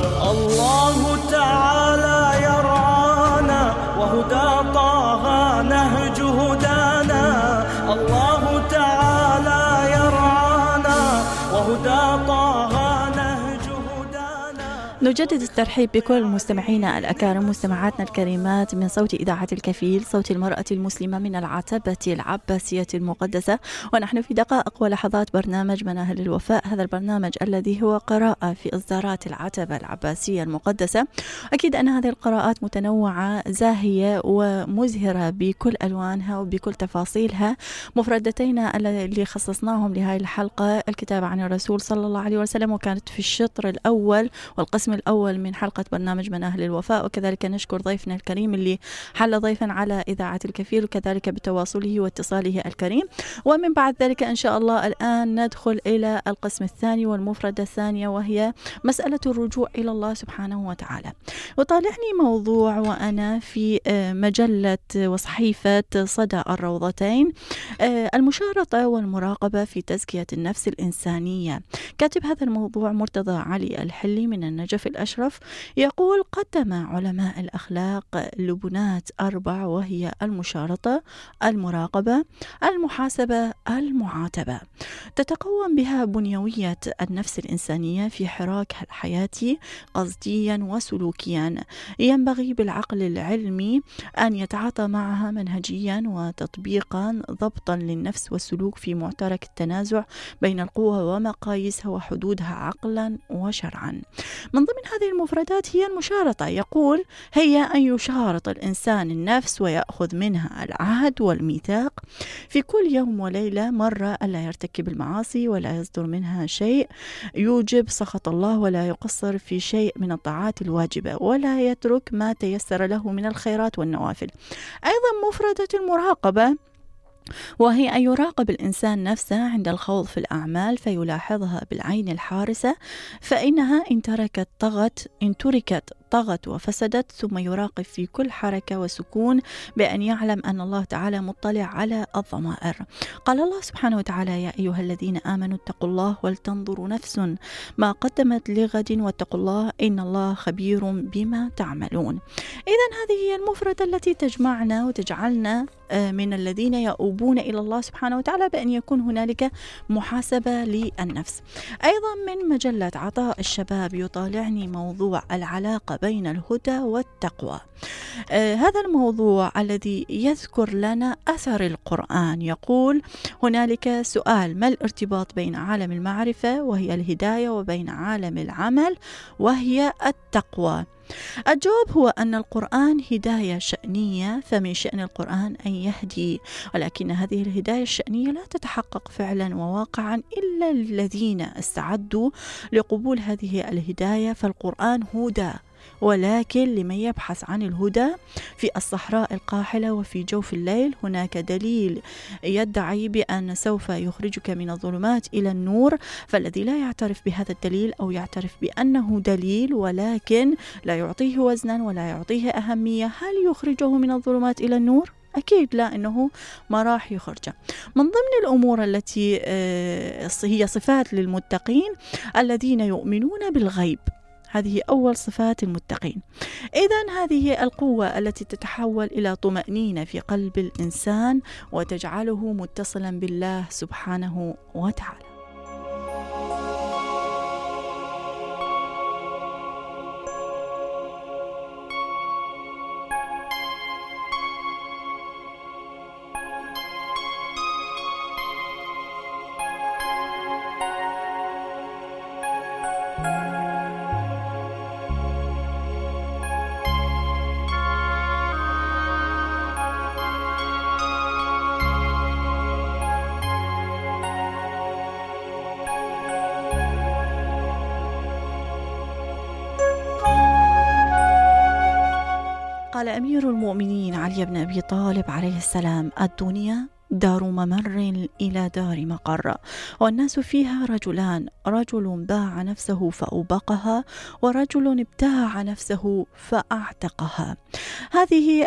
الله تعالى يرعانا وهدى طه نهج هدانا الله تعالى يرعانا وهدى طه نهج هدانا. نجدد الترحيب بكل مستمعينا الأكارم مستمعاتنا الكريمات من صوت إذاعة الكفيل صوت المرأة المسلمة من العتبة العباسية المقدسة ونحن في دقائق ولحظات برنامج مناهل الوفاء. هذا البرنامج الذي هو قراءة في إصدارات العتبة العباسية المقدسة. أكيد أن هذه القراءات متنوعة زاهية ومزهرة بكل ألوانها وبكل تفاصيلها. مفردتين اللي خصصناهم لهذه الحلقة الكتاب عن الرسول صلى الله عليه وسلم وكانت في الشطر الأول والقسم الأول من حلقة برنامج مناهل الوفاء. وكذلك نشكر ضيفنا الكريم اللي حل ضيفا على إذاعة الكفيل وكذلك بتواصله واتصاله الكريم. ومن بعد ذلك إن شاء الله الآن ندخل إلى القسم الثاني والمفردة الثانية وهي مسألة الرجوع إلى الله سبحانه وتعالى. وطالعني موضوع وأنا في مجلة وصحيفة صدى الروضتين المشارطة والمراقبة في تزكية النفس الإنسانية. كاتب هذا الموضوع مرتضى علي الحلي من النجف نجف الأشرف يقول: قدم علماء الأخلاق لبنات أربع، وهي المشارطة، المراقبة، المحاسبة، المعاتبة، تتقوم بها بنيوية النفس الإنسانية في حراكها الحياتي قصديا وسلوكيا. ينبغي بالعقل العلمي أن يتعاطى معها منهجيا وتطبيقا ضبطا للنفس والسلوك في معترك التنازع بين القوى ومقاييسها وحدودها عقلا وشرعا. من ضمن هذه المفردات هي المشارطة، يقول: هي أن يشارط الإنسان النفس ويأخذ منها العهد والميثاق في كل يوم وليلة مرة ألا يرتكب المعاصي ولا يصدر منها شيء يوجب سخط الله، ولا يقصر في شيء من الطاعات الواجبة، ولا يترك ما تيسر له من الخيرات والنوافل. أيضا مفردة المراقبة، وهي أن يراقب الإنسان نفسه عند الخوض في الأعمال فيلاحظها بالعين الحارسة، فإنها إن تركت طغت إن تركت طغت وفسدت، ثم يراقب في كل حركة وسكون بأن يعلم أن الله تعالى مطلع على الضمائر. قال الله سبحانه وتعالى: يا أيها الذين آمنوا اتقوا الله ولتنظر نفس ما قدمت لغد واتقوا الله إن الله خبير بما تعملون. إذن هذه هي المفردة التي تجمعنا وتجعلنا من الذين يؤوبون إلى الله سبحانه وتعالى بأن يكون هنالك محاسبة للنفس. أيضا من مجلة عطاء الشباب يطالعني موضوع العلاقة بين الهدى والتقوى. آه هذا الموضوع الذي يذكر لنا أثر القرآن. يقول هنالك سؤال: ما الارتباط بين عالم المعرفة وهي الهداية وبين عالم العمل وهي التقوى؟ الجواب هو أن القرآن هداية شأنية، فمن شأن القرآن أن يهدي، ولكن هذه الهداية الشأنية لا تتحقق فعلا وواقعا إلا الذين استعدوا لقبول هذه الهداية. فالقرآن هدى، ولكن لمن يبحث عن الهدى في الصحراء القاحلة وفي جوف الليل هناك دليل يدعي بأن سوف يخرجك من الظلمات إلى النور، فالذي لا يعترف بهذا الدليل أو يعترف بأنه دليل ولكن لا يعطيه وزنا ولا يعطيه أهمية، هل يخرجه من الظلمات إلى النور؟ أكيد لا، إنه ما راح يخرجه. من ضمن الأمور التي هي صفات للمتقين الذين يؤمنون بالغيب، هذه أول صفات المتقين. إذن هذه القوة التي تتحول إلى طمأنينة في قلب الإنسان وتجعله متصلا بالله سبحانه وتعالى. قال أمير المؤمنين علي بن أبي طالب عليه السلام: الدنيا دار ممر إلى دار مقر، والناس فيها رجلان: رجل باع نفسه فأوبقها، ورجل ابتاع نفسه فأعتقها. هذه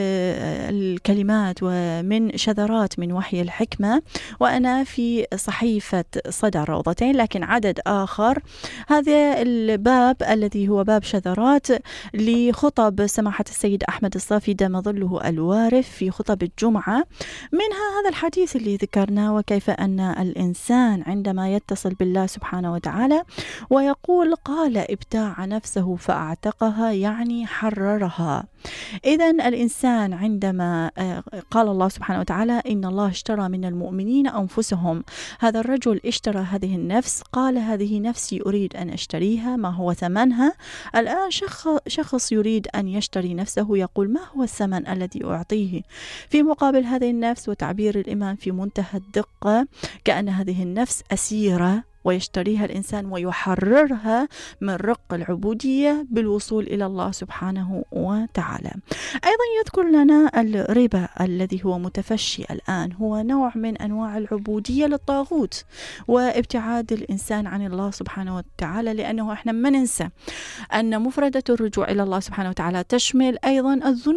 الكلمات ومن شذرات من وحي الحكمة، وأنا في صحيفة صدى روضتين لكن عدد آخر. هذا الباب الذي هو باب شذرات لخطب سماحة السيد أحمد الصافي دام ظله الوارف في خطب الجمعة، منها هذا الحديث اللي ذكرناه، وكيف أن الإنسان عندما يتصل بالله سبحانه وتعالى ويقول قال ابتاع نفسه فأعتقها، يعني حررها. إذن الإنسان عندما قال الله سبحانه وتعالى إن الله اشترى من المؤمنين أنفسهم، هذا الرجل اشترى هذه النفس، قال هذه نفسي أريد أن أشتريها، ما هو ثمنها؟ الآن شخص يريد أن يشتري نفسه يقول ما هو الثمن الذي أعطيه في مقابل هذه النفس؟ وتعبير الإمام في منتهى الدقة، كأن هذه النفس أسيرة ويشتريها الإنسان ويحررها من رق العبودية بالوصول إلى الله سبحانه وتعالى. أيضا يذكر لنا الربا الذي هو متفشي الآن، هو نوع من أنواع العبودية للطاغوت وابتعاد الإنسان عن الله سبحانه وتعالى، لأنه احنا ما ننسى أن مفردة الرجوع إلى الله سبحانه وتعالى تشمل أيضا الذنوب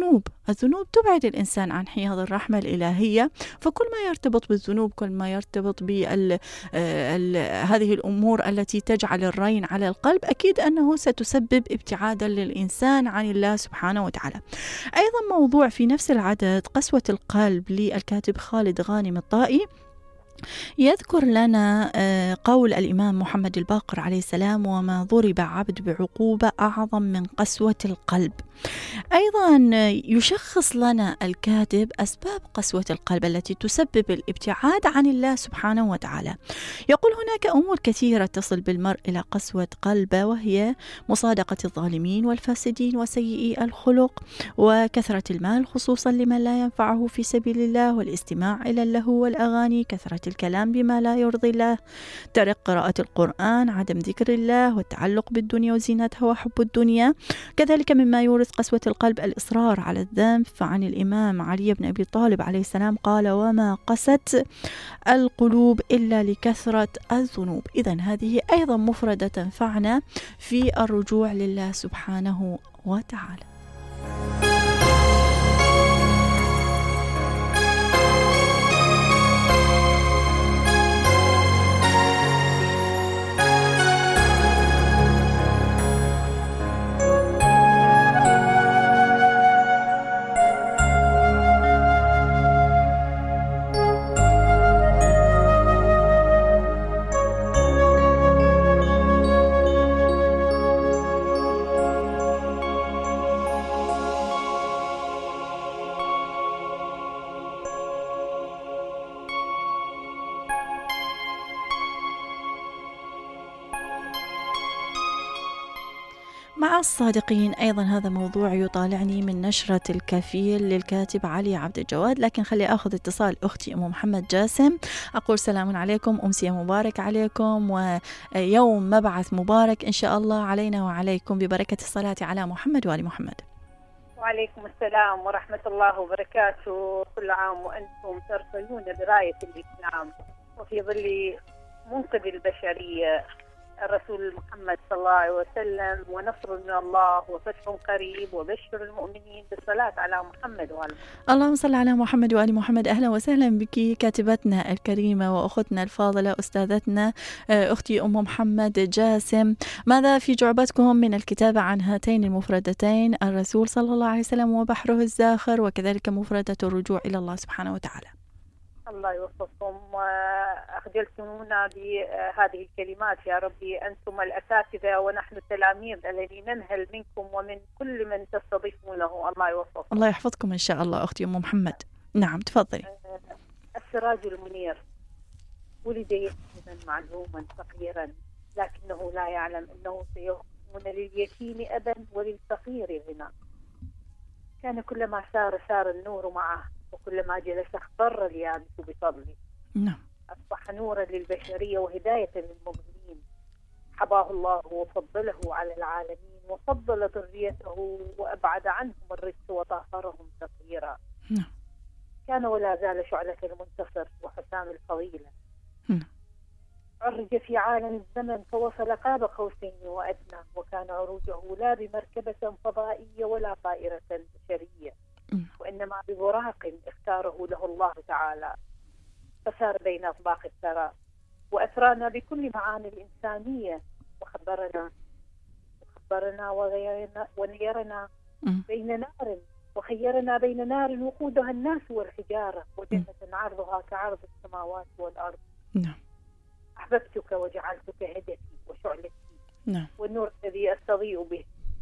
الذنوب تبعد الإنسان عن حياض الرحمة الإلهية. فكل ما يرتبط بالذنوب، كل ما يرتبط بهذه الأمور التي تجعل الرين على القلب، أكيد أنه ستسبب ابتعادا للإنسان عن الله سبحانه وتعالى. أيضا موضوع في نفس العدد قسوة القلب للكاتب خالد غانم الطائي، يذكر لنا قول الإمام محمد الباقر عليه السلام: وما ضرب عبد بعقوبة أعظم من قسوة القلب. أيضا يشخص لنا الكاتب أسباب قسوة القلب التي تسبب الابتعاد عن الله سبحانه وتعالى. يقول: هناك أمور كثيرة تصل بالمرء إلى قسوة قلبه، وهي مصادقة الظالمين والفاسدين وسيئي الخلق، وكثرة المال خصوصا لمن لا ينفعه في سبيل الله، والاستماع إلى اللهو والأغاني، كثرة الكلام بما لا يرضي الله، ترك قراءة القرآن، عدم ذكر الله، والتعلق بالدنيا وزينتها وحب الدنيا. كذلك مما يورث قسوة القلب الإصرار على الذنب. فعن الإمام علي بن أبي طالب عليه السلام قال: وما قست القلوب إلا لكثرة الذنوب. إذن هذه أيضا مفردة تنفعنا في الرجوع لله سبحانه وتعالى. مع الصادقين أيضا هذا موضوع يطالعني من نشرة الكفيل للكاتب علي عبد الجواد، لكن خلي أخذ اتصال أختي أم محمد جاسم. أقول سلام عليكم، أمسية مبارك عليكم، ويوم مبعث مبارك إن شاء الله علينا وعليكم ببركة الصلاة على محمد وآل محمد. وعليكم السلام ورحمة الله وبركاته. كل عام وأنتم ترفعون براية الإسلام وفي ظل منقذ البشرية الرسول محمد صلى الله عليه وسلم، ونصر من الله وفتح قريب، وبشر المؤمنين بالصلاة على محمد وآل محمد. اللهم صل على محمد وآل محمد. أهلا وسهلا بك كاتبتنا الكريمة وأختنا الفاضلة أستاذتنا أختي أم محمد جاسم. ماذا في جعبتكم من الكتابة عن هاتين المفردتين، الرسول صلى الله عليه وسلم وبحره الزاخر، وكذلك مفردة الرجوع إلى الله سبحانه وتعالى؟ الله يوفقكم وأخجلتمونا بهذه الكلمات يا ربي. أنتم الأساتذة ونحن التلاميذ الذين ننهل منكم ومن كل من تستضيفونه. الله يوفقكم. الله يحفظكم إن شاء الله أختي أم محمد. نعم تفضلي. السراج المنير ولد يتيما معلوما فقيرا، لكنه لا يعلم أنه سيكون لليتيم أبا وللفقير غنى. كان كلما سار سار النور معه، وكلما جلس اخضر اليابس بفضله. نعم. أصبح نورا للبشرية وهداية للمؤمنين. حباه الله وفضله على العالمين، وفضل ذريته وأبعد عنهم الرجس وطهرهم تطهيرا. نعم. كان ولا زال شعلة المنتصر وحسام الفضيلة. نعم. عرج في عالم الزمن فوصل قاب قوسين وأدنى، وكان عروجه لا بمركبة فضائية ولا طائرة بشرية، وإنما ببراق اختاره له الله تعالى، فسار بين أطباق الثرى وأثرانا بكل معاني الإنسانية، وخبرنا وخبرنا وغيرنا ونيرنا بين نار وخيرنا بين نار وقودها الناس والحجارة، وجنة عرضها كعرض السماوات والأرض. نعم. أحببتك وجعلتك هدفي وشعلتي. نعم. والنور الذي أستضيء به.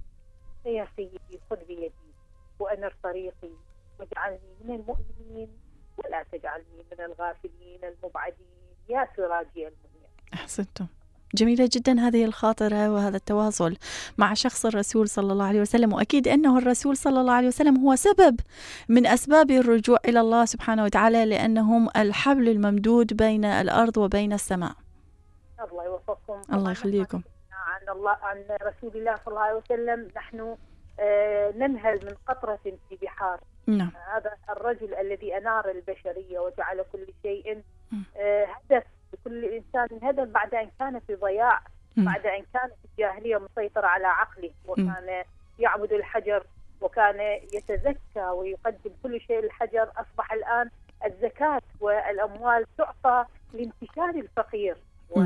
يا سيدي خذ بيدي وأنر طريقي، واجعلني من المؤمنين ولا تجعلني من الغافلين المبعدين يا سراجي المنير. أحسنتم. جميلة جدا هذه الخاطرة وهذا التواصل مع شخص الرسول صلى الله عليه وسلم، وأكيد أنه الرسول صلى الله عليه وسلم هو سبب من أسباب الرجوع إلى الله سبحانه وتعالى، لأنهم الحبل الممدود بين الأرض وبين السماء. الله يوفقكم. الله يخليكم. عن الله عن رسول الله صلى الله عليه وسلم نحن آه ننهل من قطرة في بحار. نعم. هذا الرجل الذي أنار البشرية وجعل كل شيء آه هدف لكل إنسان هدف، بعد أن كان في ضياع، بعد أن كانت الجاهلية مسيطرة على عقله، وكان يعبد الحجر وكان يتزكى ويقدم كل شيء للحجر، أصبح الآن الزكاة والأموال تعطى لانتشار الفقير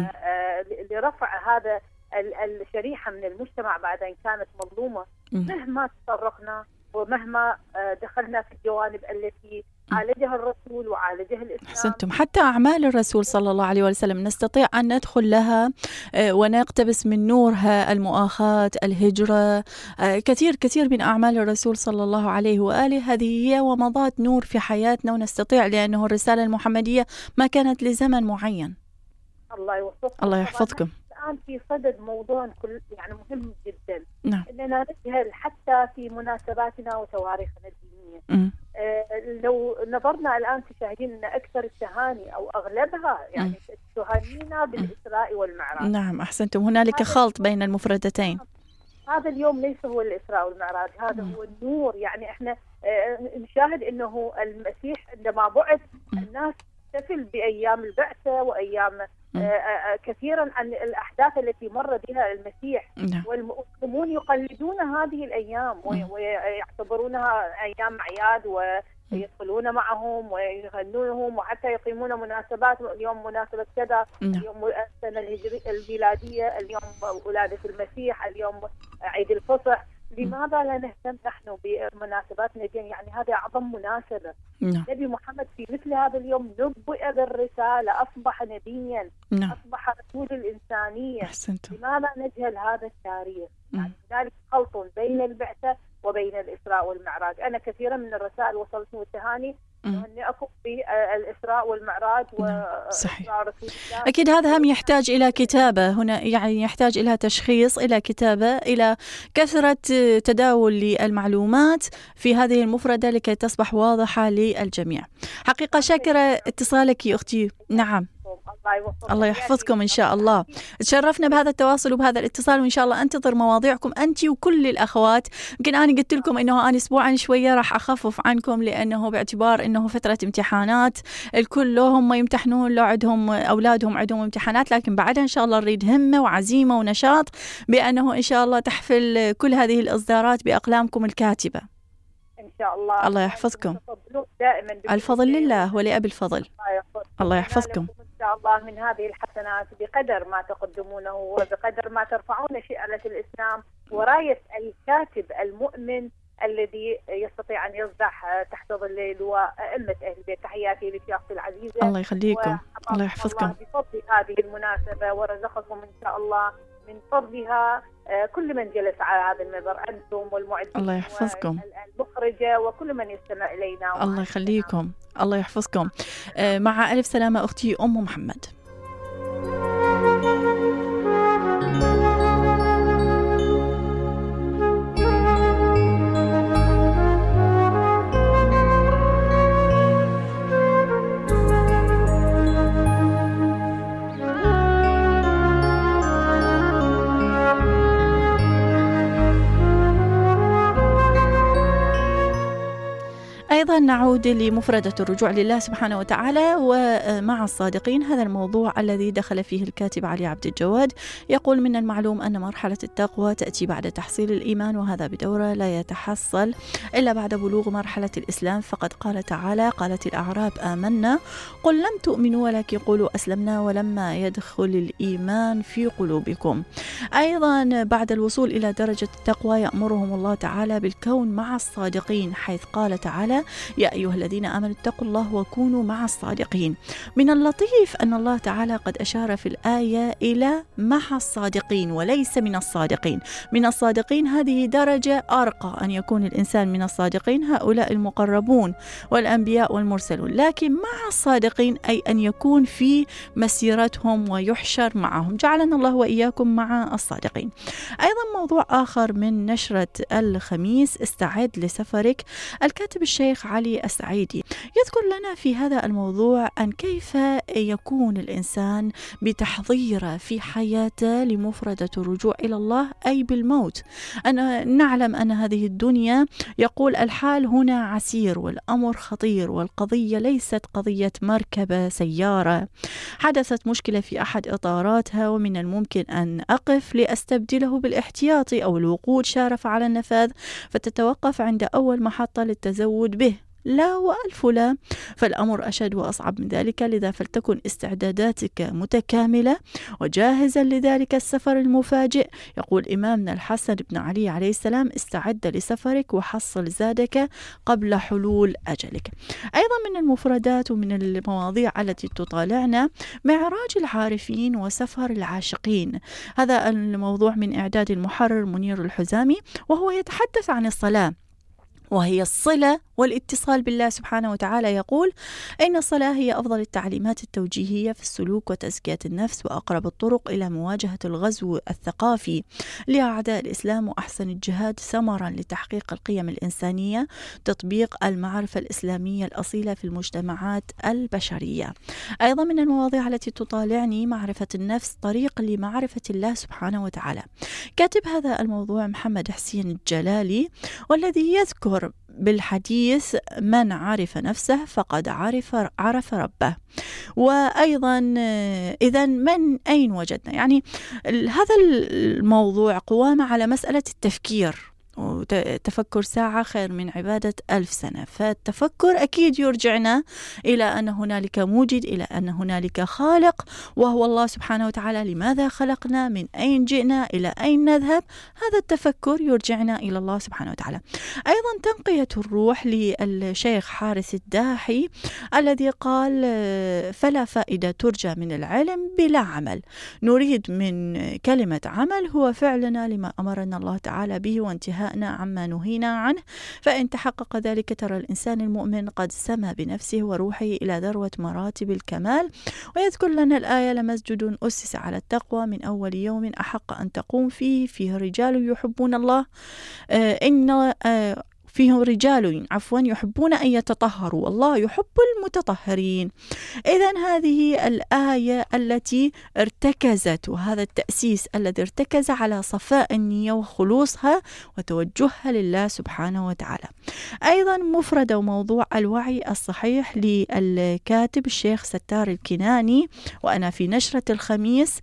ولرفع هذا الشريحة من المجتمع بعد أن كانت مظلومة. مهما تطرقنا ومهما دخلنا في الجوانب التي عالجها الرسول وعالجها الإسلام. أحسنتم. حتى أعمال الرسول صلى الله عليه وسلم نستطيع أن ندخل لها ونقتبس من نورها، المؤاخاة، الهجرة، كثير كثير من أعمال الرسول صلى الله عليه وآله هذه هي ومضات نور في حياتنا، ونستطيع لأنه الرسالة المحمدية ما كانت لزمن معين. الله يوفقكم. الله يحفظكم. الآن في صدد موضوع كل يعني مهم جدا. نعم. إننا نجهل حتى في مناسباتنا وتواريخنا الدينية. م. آه لو نظرنا الآن تشاهدين أن أكثر التهاني أو أغلبها يعني تهانينا بالإسراء والمعراج. نعم أحسنتم. هنالك خلط بين المفردتين. هذا اليوم ليس هو الإسراء والمعراج، هذا م. هو النور. يعني إحنا آه نشاهد أنه المسيح عندما بعث الناس تحتفل بأيام البعثة وأيام آه كثيرا عن الأحداث التي مر بها المسيح. م. والمسلمون يقلدون هذه الأيام ويعتبرونها أيام أعياد ويدخلون معهم ويغنونهم وحتى يقيمون مناسبات. اليوم مناسبة كذا، اليوم السنة الهجرية الميلادية، اليوم ولادة المسيح، اليوم عيد الفصح. لماذا لا نهتم نحن بمناسباتنا الدينية؟ يعني هذه أعظم مناسبة. نعم. نبي محمد في مثل هذا اليوم نبئ بالرسالة، أصبح نبيا. نعم. أصبح رسول الإنسانية. أحسنت. لماذا نجهل هذا التاريخ؟ يعني ذلك خلط بين البعثة وبين الإسراء والمعراج. أنا كثيرا من الرسائل وصلتني والتهاني أني أقوم بالإسراء والمعراج وإسراء رسول الله. أكيد هذا هم يحتاج إلى كتابة هنا، يعني يحتاج إلى تشخيص، إلى كتابة، إلى كثرة تداول للمعلومات في هذه المفردة لكي تصبح واضحة للجميع. حقيقة شاكرة اتصالك يا أختي. نعم. الله يحفظكم إن شاء الله. تشرفنا بهذا التواصل وبهذا الاتصال، وإن شاء الله أنتظر مواضيعكم أنت وكل الأخوات. يمكن أنا قلت لكم إنه أنا أسبوعا شوية راح أخفف عنكم، لأنه باعتبار إنه فترة امتحانات الكل لهم ما يمتحنون، لو عندهم أولادهم عندهم امتحانات، لكن بعدها إن شاء الله نريد همة وعزيمة ونشاط بأنه إن شاء الله تحفل كل هذه الإصدارات بأقلامكم الكاتبة إن شاء الله. الله يحفظكم. دائما الفضل لله ولأبي الفضل. الله يحفظكم. إن شاء الله من هذه الحسنات بقدر ما تقدمونه وبقدر ما ترفعون شعلة الإسلام وراية الكاتب المؤمن الذي يستطيع أن يصدح تحت ظل لواء أئمة أهل البيت. تحياتي لشيختي العزيزة. الله يخليكم. الله يحفظكم. الله بفضل هذه المناسبة ورزقكم إن شاء الله من فضلها كل من جلس على هذا المنبر، أنتم والمعدين. الله يحفظكم. المخرجة وكل من يستمع إلينا. الله يخليكم. الله يحفظكم. مع ألف سلامة أختي أم محمد. أيضا نعود لمفردة الرجوع لله سبحانه وتعالى ومع الصادقين. هذا الموضوع الذي دخل فيه الكاتب علي عبد الجواد. يقول: من المعلوم أن مرحلة التقوى تأتي بعد تحصيل الإيمان، وهذا بدورة لا يتحصل إلا بعد بلوغ مرحلة الإسلام. فقد قال تعالى: قالت الأعراب آمنا قل لم تؤمنوا ولكن قولوا أسلمنا ولما يدخل الإيمان في قلوبكم. أيضا بعد الوصول إلى درجة التقوى يأمرهم الله تعالى بالكون مع الصادقين، حيث قال تعالى: يا أيها الذين آمنوا اتقوا الله وكونوا مع الصادقين. من اللطيف أن الله تعالى قد أشار في الآية إلى مع الصادقين وليس من الصادقين. من الصادقين هذه درجة أرقى، أن يكون الإنسان من الصادقين، هؤلاء المقربون والأنبياء والمرسلون، لكن مع الصادقين أي أن يكون في مسيرتهم ويحشر معهم. جعلنا الله وإياكم مع الصادقين. أيضا موضوع آخر من نشرة الخميس: استعد لسفرك. الكاتب الشيخ علي السعيدي يذكر لنا في هذا الموضوع أن كيف يكون الإنسان بتحضيره في حياته لمفردة الرجوع إلى الله، أي بالموت. أنا نعلم أن هذه الدنيا يقول الحال هنا عسير والأمر خطير، والقضية ليست قضية مركبة سيارة حدثت مشكلة في أحد إطاراتها ومن الممكن أن أقف لأستبدله بالاحتياطي، أو الوقود شارف على النفاذ فتتوقف عند أول محطة للتزود به، لا وألف لا. فالأمر أشد وأصعب من ذلك، لذا فلتكن استعداداتك متكاملة وجاهزا لذلك السفر المفاجئ. يقول إمامنا الحسن بن علي عليه السلام: استعد لسفرك وحصل زادك قبل حلول أجلك. أيضا من المفردات ومن المواضيع التي تطالعنا معراج العارفين وسفر العاشقين. هذا الموضوع من إعداد المحرر منير الحزامي، وهو يتحدث عن الصلاة وهي الصلة والاتصال بالله سبحانه وتعالى. يقول: إن الصلاة هي أفضل التعليمات التوجيهية في السلوك وتزكية النفس، وأقرب الطرق إلى مواجهة الغزو الثقافي لأعداء الإسلام، وأحسن الجهاد ثمرا لتحقيق القيم الإنسانية، تطبيق المعرفة الإسلامية الأصيلة في المجتمعات البشرية. أيضا من المواضيع التي تطالعني معرفة النفس، طريق لمعرفة الله سبحانه وتعالى. كاتب هذا الموضوع محمد حسين الجلالي، والذي يذكر بالحديث: من عرف نفسه فقد عرف عرف ربه. وأيضا إذا من أين وجدنا؟ يعني هذا الموضوع قوامة على مسألة التفكير، وتفكر ساعة خير من عبادة ألف سنة. فالتفكر أكيد يرجعنا إلى أن هنالك موجد، إلى أن هنالك خالق وهو الله سبحانه وتعالى. لماذا خلقنا؟ من أين جئنا؟ إلى أين نذهب؟ هذا التفكر يرجعنا إلى الله سبحانه وتعالى. أيضا تنقية الروح للشيخ حارث الداحي، الذي قال: فلا فائدة ترجى من العلم بلا عمل، نريد من كلمة عمل هو فعلنا لما أمرنا الله تعالى به وانتهاء عما نهينا عنه، فإن تحقق ذلك ترى الإنسان المؤمن قد سمى بنفسه وروحه إلى ذروة مراتب الكمال. ويذكر لنا الآية: لمسجد أسس على التقوى من أول يوم أحق أن تقوم فيه فيه رجال يحبون الله آه إن آه فيه رجال عفوا يحبون أن يتطهروا والله يحب المتطهرين. إذن هذه الآية التي ارتكزت، وهذا التأسيس الذي ارتكز على صفاء النية وخلوصها وتوجهها لله سبحانه وتعالى. أيضا مفرد وموضوع الوعي الصحيح للكاتب الشيخ ستار الكناني، وأنا في نشرة الخميس.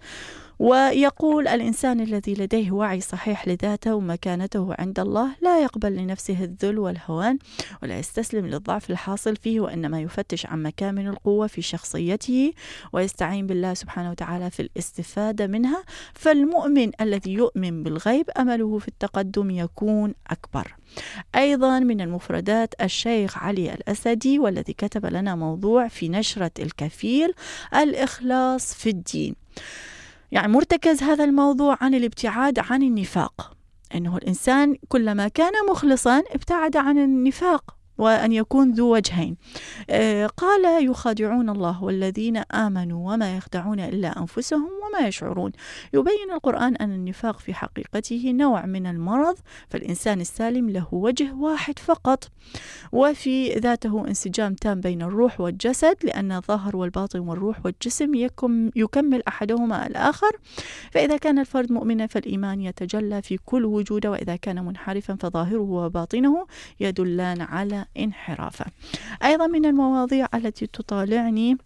ويقول: الإنسان الذي لديه وعي صحيح لذاته ومكانته عند الله لا يقبل لنفسه الذل والهوان، ولا يستسلم للضعف الحاصل فيه، وإنما يفتش عن مكامن القوة في شخصيته ويستعين بالله سبحانه وتعالى في الاستفادة منها. فالمؤمن الذي يؤمن بالغيب أمله في التقدم يكون أكبر. أيضا من المفردات الشيخ علي الأسدي، والذي كتب لنا موضوع في نشرة الكفيل: الإخلاص في الدين. يعني مرتكز هذا الموضوع عن الابتعاد عن النفاق، أنه الإنسان كلما كان مخلصا ابتعد عن النفاق وأن يكون ذو وجهين. آه قال: يخادعون الله والذين آمنوا وما يخدعون إلا أنفسهم وما يشعرون. يبين القرآن أن النفاق في حقيقته نوع من المرض، فالإنسان السالم له وجه واحد فقط، وفي ذاته انسجام تام بين الروح والجسد، لأن الظاهر والباطن والروح والجسم يكمل أحدهما الآخر. فإذا كان الفرد مؤمنا فالإيمان يتجلى في كل وجوده، وإذا كان منحرفا فظاهره وباطنه يدلان على انحرافه. أيضا من المواضيع التي تطالعني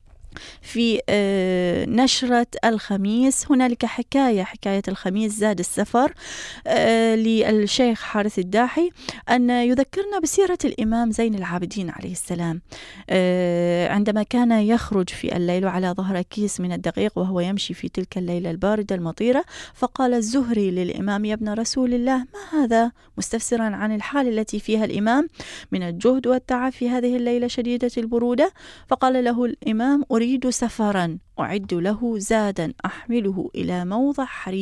في نشرة الخميس، هنالك حكاية حكاية الخميس زاد السفر للشيخ حارث الداحي، أن يذكرنا بسيرة الإمام زين العابدين عليه السلام عندما كان يخرج في الليل على ظهر كيس من الدقيق وهو يمشي في تلك الليلة الباردة المطيرة، فقال الزهري للإمام: يا ابن رسول الله، ما هذا؟ مستفسرا عن الحال التي فيها الإمام من الجهد والتعب في هذه الليلة شديدة البرودة. فقال له الإمام: أريد سفرا أعد له زادا أحمله إلى موضع حريز.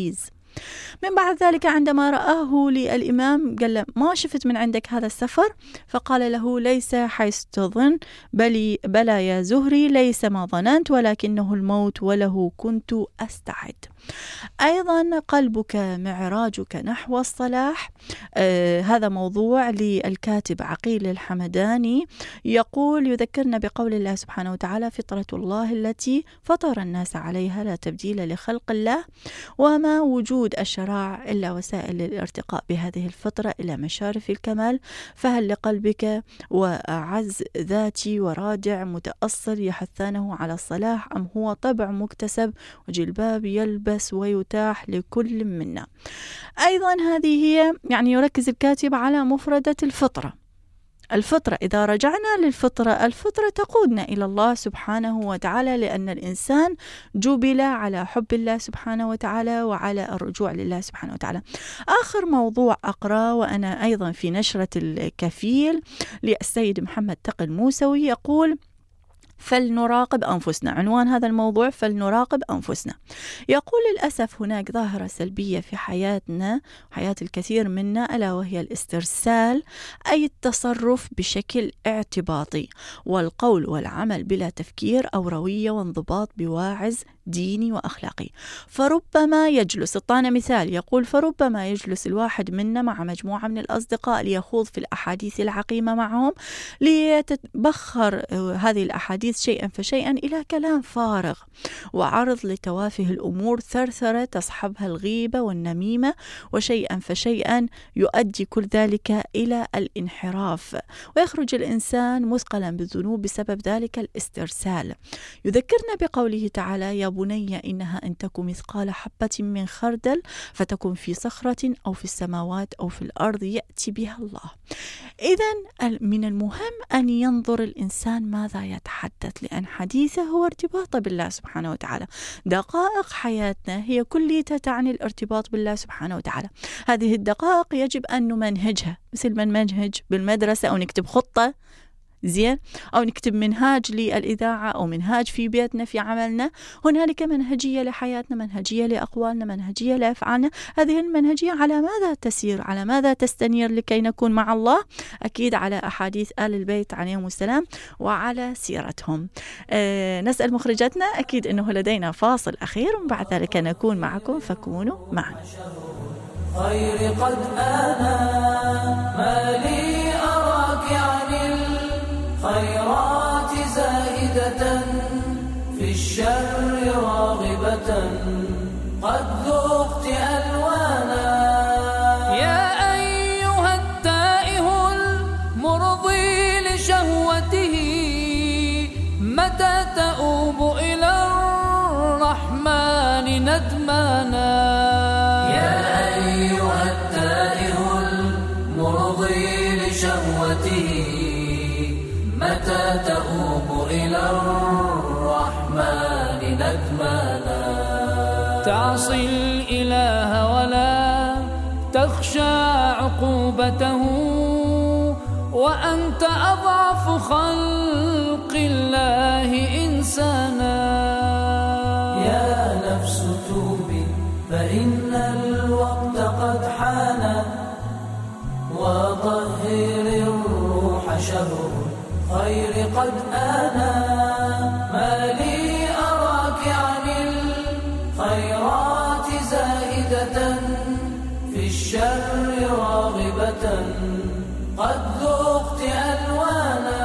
من بعد ذلك عندما رآه للإمام قال له ما شفت من عندك هذا السفر؟ فقال له ليس حيث تظن، بل بلى يا زهري ليس ما ظننت، ولكنه الموت وله كنت أستعد. أيضا قلبك معراجك نحو الصلاح، آه هذا موضوع للكاتب عقيل الحمداني، يقول يذكرنا بقول الله سبحانه وتعالى فطرة الله التي فطر الناس عليها لا تبديل لخلق الله، وما وجود الشرائع إلا وسائل للارتقاء بهذه الفطرة إلى مشارف الكمال، فهل لقلبك وعز ذاتي ورادع متأصل يحثانه على الصلاح، أم هو طبع مكتسب وجلباب يلبس ويتاح لكل منا؟ أيضا هذه هي يعني يركز الكاتب على مفردة الفطرة. الفطرة إذا رجعنا للفطرة، الفطرة تقودنا إلى الله سبحانه وتعالى، لأن الإنسان جبل على حب الله سبحانه وتعالى وعلى الرجوع لله سبحانه وتعالى. آخر موضوع أقرأ وأنا أيضا في نشرة الكفيل للسيد محمد تقي الموسوي، يقول فلنراقب أنفسنا. عنوان هذا الموضوع فلنراقب أنفسنا. يقول للأسف هناك ظاهرة سلبية في حياتنا، حياة الكثير منا، ألا وهي الاسترسال، أي التصرف بشكل اعتباطي، والقول والعمل بلا تفكير أو روية وانضباط بواعظ ديني وأخلاقي. فربما يجلس، الطانة مثال، يقول فربما يجلس الواحد منا مع مجموعة من الأصدقاء ليخوض في الأحاديث العقيمة معهم، ليتبخر هذه الأحاديث شيئا فشيئا إلى كلام فارغ وعرض لتوافه الأمور، ثرثرة تصحبها الغيبة والنميمة، وشيئا فشيئا يؤدي كل ذلك إلى الانحراف، ويخرج الإنسان مثقلا بالذنوب بسبب ذلك الاسترسال. يذكرنا بقوله تعالى يا بني إنها إن تك مثقال حبة من خردل فتكن في صخرة أو في السماوات أو في الأرض يأتي بها الله. إذن من المهم أن ينظر الإنسان ماذا يتحدث، لأن حديثه هو ارتباطه بالله سبحانه وتعالى. دقائق حياتنا هي كلها تعني الارتباط بالله سبحانه وتعالى. هذه الدقائق يجب أن نمنهجها مثل ما نمنهج بالمدرسة أو نكتب خطة زين، أو نكتب منهاج للإذاعة أو منهاج في بيتنا في عملنا. هنالك منهجية لحياتنا، منهجية لأقوالنا، منهجية لأفعالنا. هذه المنهجية على ماذا تسير، على ماذا تستنير لكي نكون مع الله؟ أكيد على أحاديث آل البيت عليهم السلام وعلى سيرتهم. أه نسأل مخرجتنا، أكيد أنه لدينا فاصل أخير ومن بعد ذلك نكون معكم، فكونوا معنا. خير قد آنا ما لي أراك عن الخيرات زاهدة في الشر راغبة قد ذقت ألوانا. يا أيها التائه المرضي لشهوته متى تؤوب إلى الرحمن ندمانا. يا أيها التائه المرضي لشهوته متى تؤوب إلى الرحمن ندمانا. تعصي الإله ولا تخشى عقوبته وأنت أضعف خلق الله إنسانا. يا نفس توبي فإن الوقت قد حان وطهر الروح شهر خير قد آنا. ما لي أراك عن الخيرات زاهدة في الشر راغبة قد ذقت ألوانا.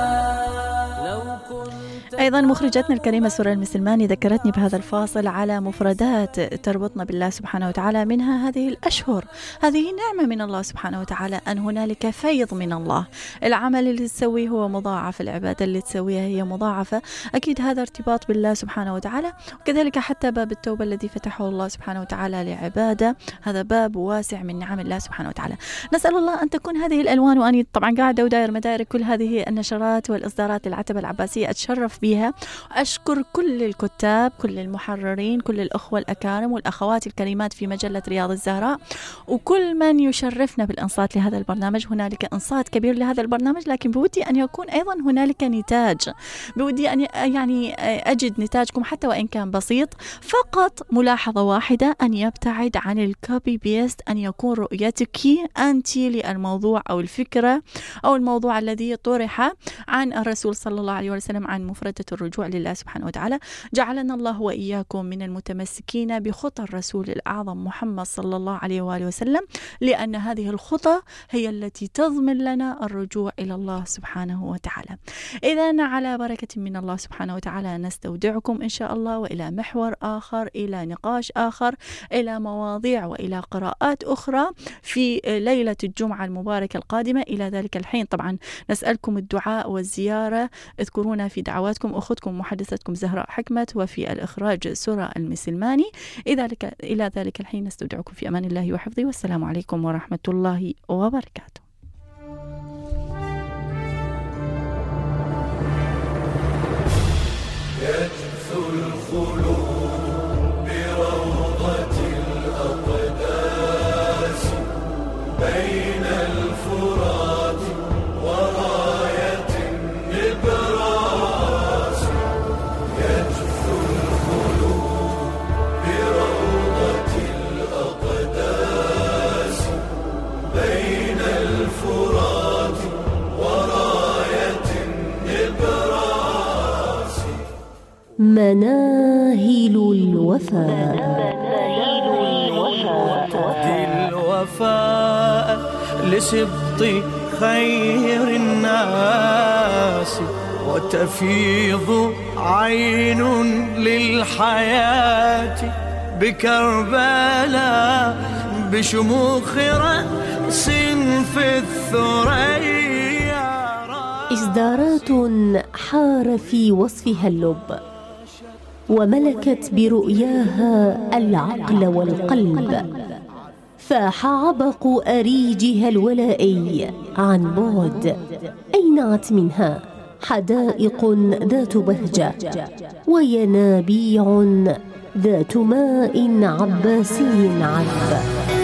أيضا مخرجتنا الكريمة سورة المسلماني ذكرتني بهذا الفاصل على مفردات تربطنا بالله سبحانه وتعالى، منها هذه الأشهر. هذه نعمة من الله سبحانه وتعالى أن هنالك فيض من الله. العمل اللي تسويه هو مضاعف، العبادة اللي تسويها هي مضاعفة. أكيد هذا ارتباط بالله سبحانه وتعالى. وكذلك حتى باب التوبة الذي فتحه الله سبحانه وتعالى لعبادة، هذا باب واسع من نعم الله سبحانه وتعالى. نسأل الله أن تكون هذه الألوان، وأني طبعا قاعدة وداير مداير كل هذه النشرات والإصدارات للعتبة العباسية أتشرف بها فيها. أشكر كل الكتاب، كل المحررين، كل الأخوة الأكارم والأخوات الكريمات في مجلة رياض الزهراء، وكل من يشرفنا بالإنصات لهذا البرنامج. هنالك إنصات كبير لهذا البرنامج، لكن بودي أن يكون أيضا هنالك نتاج، بودي أن يعني أجد نتاجكم حتى وإن كان بسيط. فقط ملاحظة واحدة، أن يبتعد عن الكوبي بيست، أن يكون رؤيتك أنت للموضوع أو الفكرة أو الموضوع الذي طرح عن الرسول صلى الله عليه وسلم، عن مفردة الرجوع لله سبحانه وتعالى. جعلنا الله وإياكم من المتمسكين بخطى الرسول الأعظم محمد صلى الله عليه وآله وسلم، لأن هذه الخطى هي التي تضمن لنا الرجوع إلى الله سبحانه وتعالى. إذن على بركة من الله سبحانه وتعالى نستودعكم إن شاء الله، وإلى محور آخر، إلى نقاش آخر، إلى مواضيع وإلى قراءات أخرى في ليلة الجمعة المباركة القادمة. إلى ذلك الحين طبعا نسألكم الدعاء والزيارة، اذكرونا في دعواتكم. أختكم محدثتكم زهراء حكمت، وفي الإخراج سورة المسلماني. إلى ذلك الحين نستودعكم في أمان الله وحفظه، والسلام عليكم ورحمة الله وبركاته. يجثو الخلود بروضة الأقداس بين الفرات وراية النبراس. يجثو الخلود بروضة الأقداس بين الفرات وراية النبراس. مناهل الوفاء. الوفاء لسبط خير الناس، وتفيض عين للحياة بكربلاء بشموخ رأس في الثريا. إصدارات حار في وصفها اللب، وملكت برؤياها العقل والقلب، فاح عبق أريجها الولائي عن بعد. أينعت منها حدائق ذات بهجة، وينابيع ذات ماء عباسي عذب.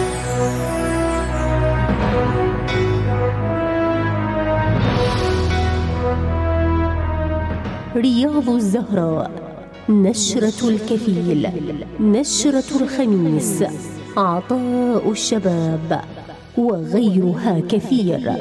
رياض الزهراء، نشرة الكفيل، نشرة الخميس، عطاء الشباب، وغيرها كثير.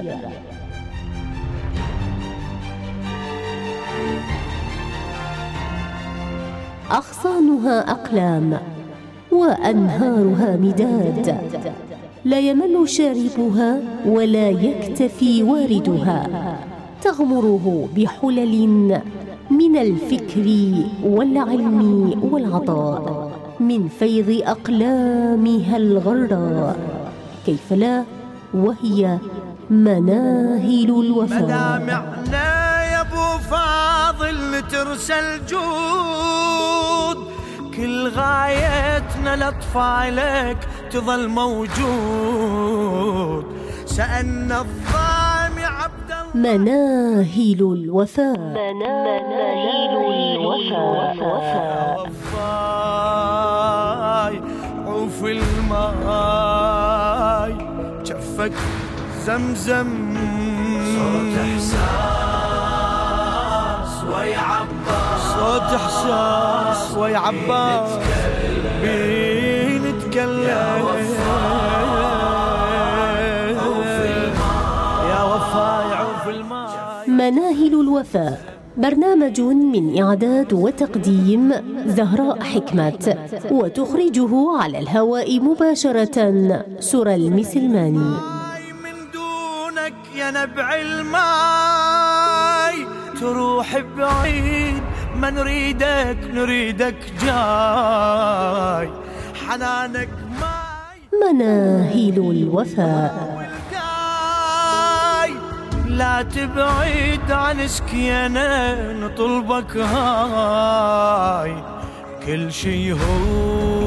أغصانها أقلام، وأنهارها مداد، لا يمل شاربها ولا يكتفي واردها. تغمره بحلل من الفكر والعلم والعطاء، من فيض أقلامها الغراء. كيف لا وهي مناهل الوفاء. مدامعنا يا ابو فاضل ترسل جود، كل غايتنا لأطفالك تظل موجود. سألنا الضامي عبد الله. مناهل الوفاء. مناهل الوفاء. وفاي عوف الماي جفك زمزم، صوت إحساس ويا عباس، صوت إحساس ويا عباس، بنتكلم يا وفاي عوف الماي، يا وفاي عوف الماي. مناهل الوفاء، برنامج من إعداد وتقديم زهراء حكمت، وتخرجه على الهواء مباشرة سورة المسلماني. من دونك يا نبع الماي تروح بعيد، ما نريدك نريدك جاي، حنانك ماي. مناهل الوفاء. لا تبعد عن سكينة نطلبك هاي، كل شي هو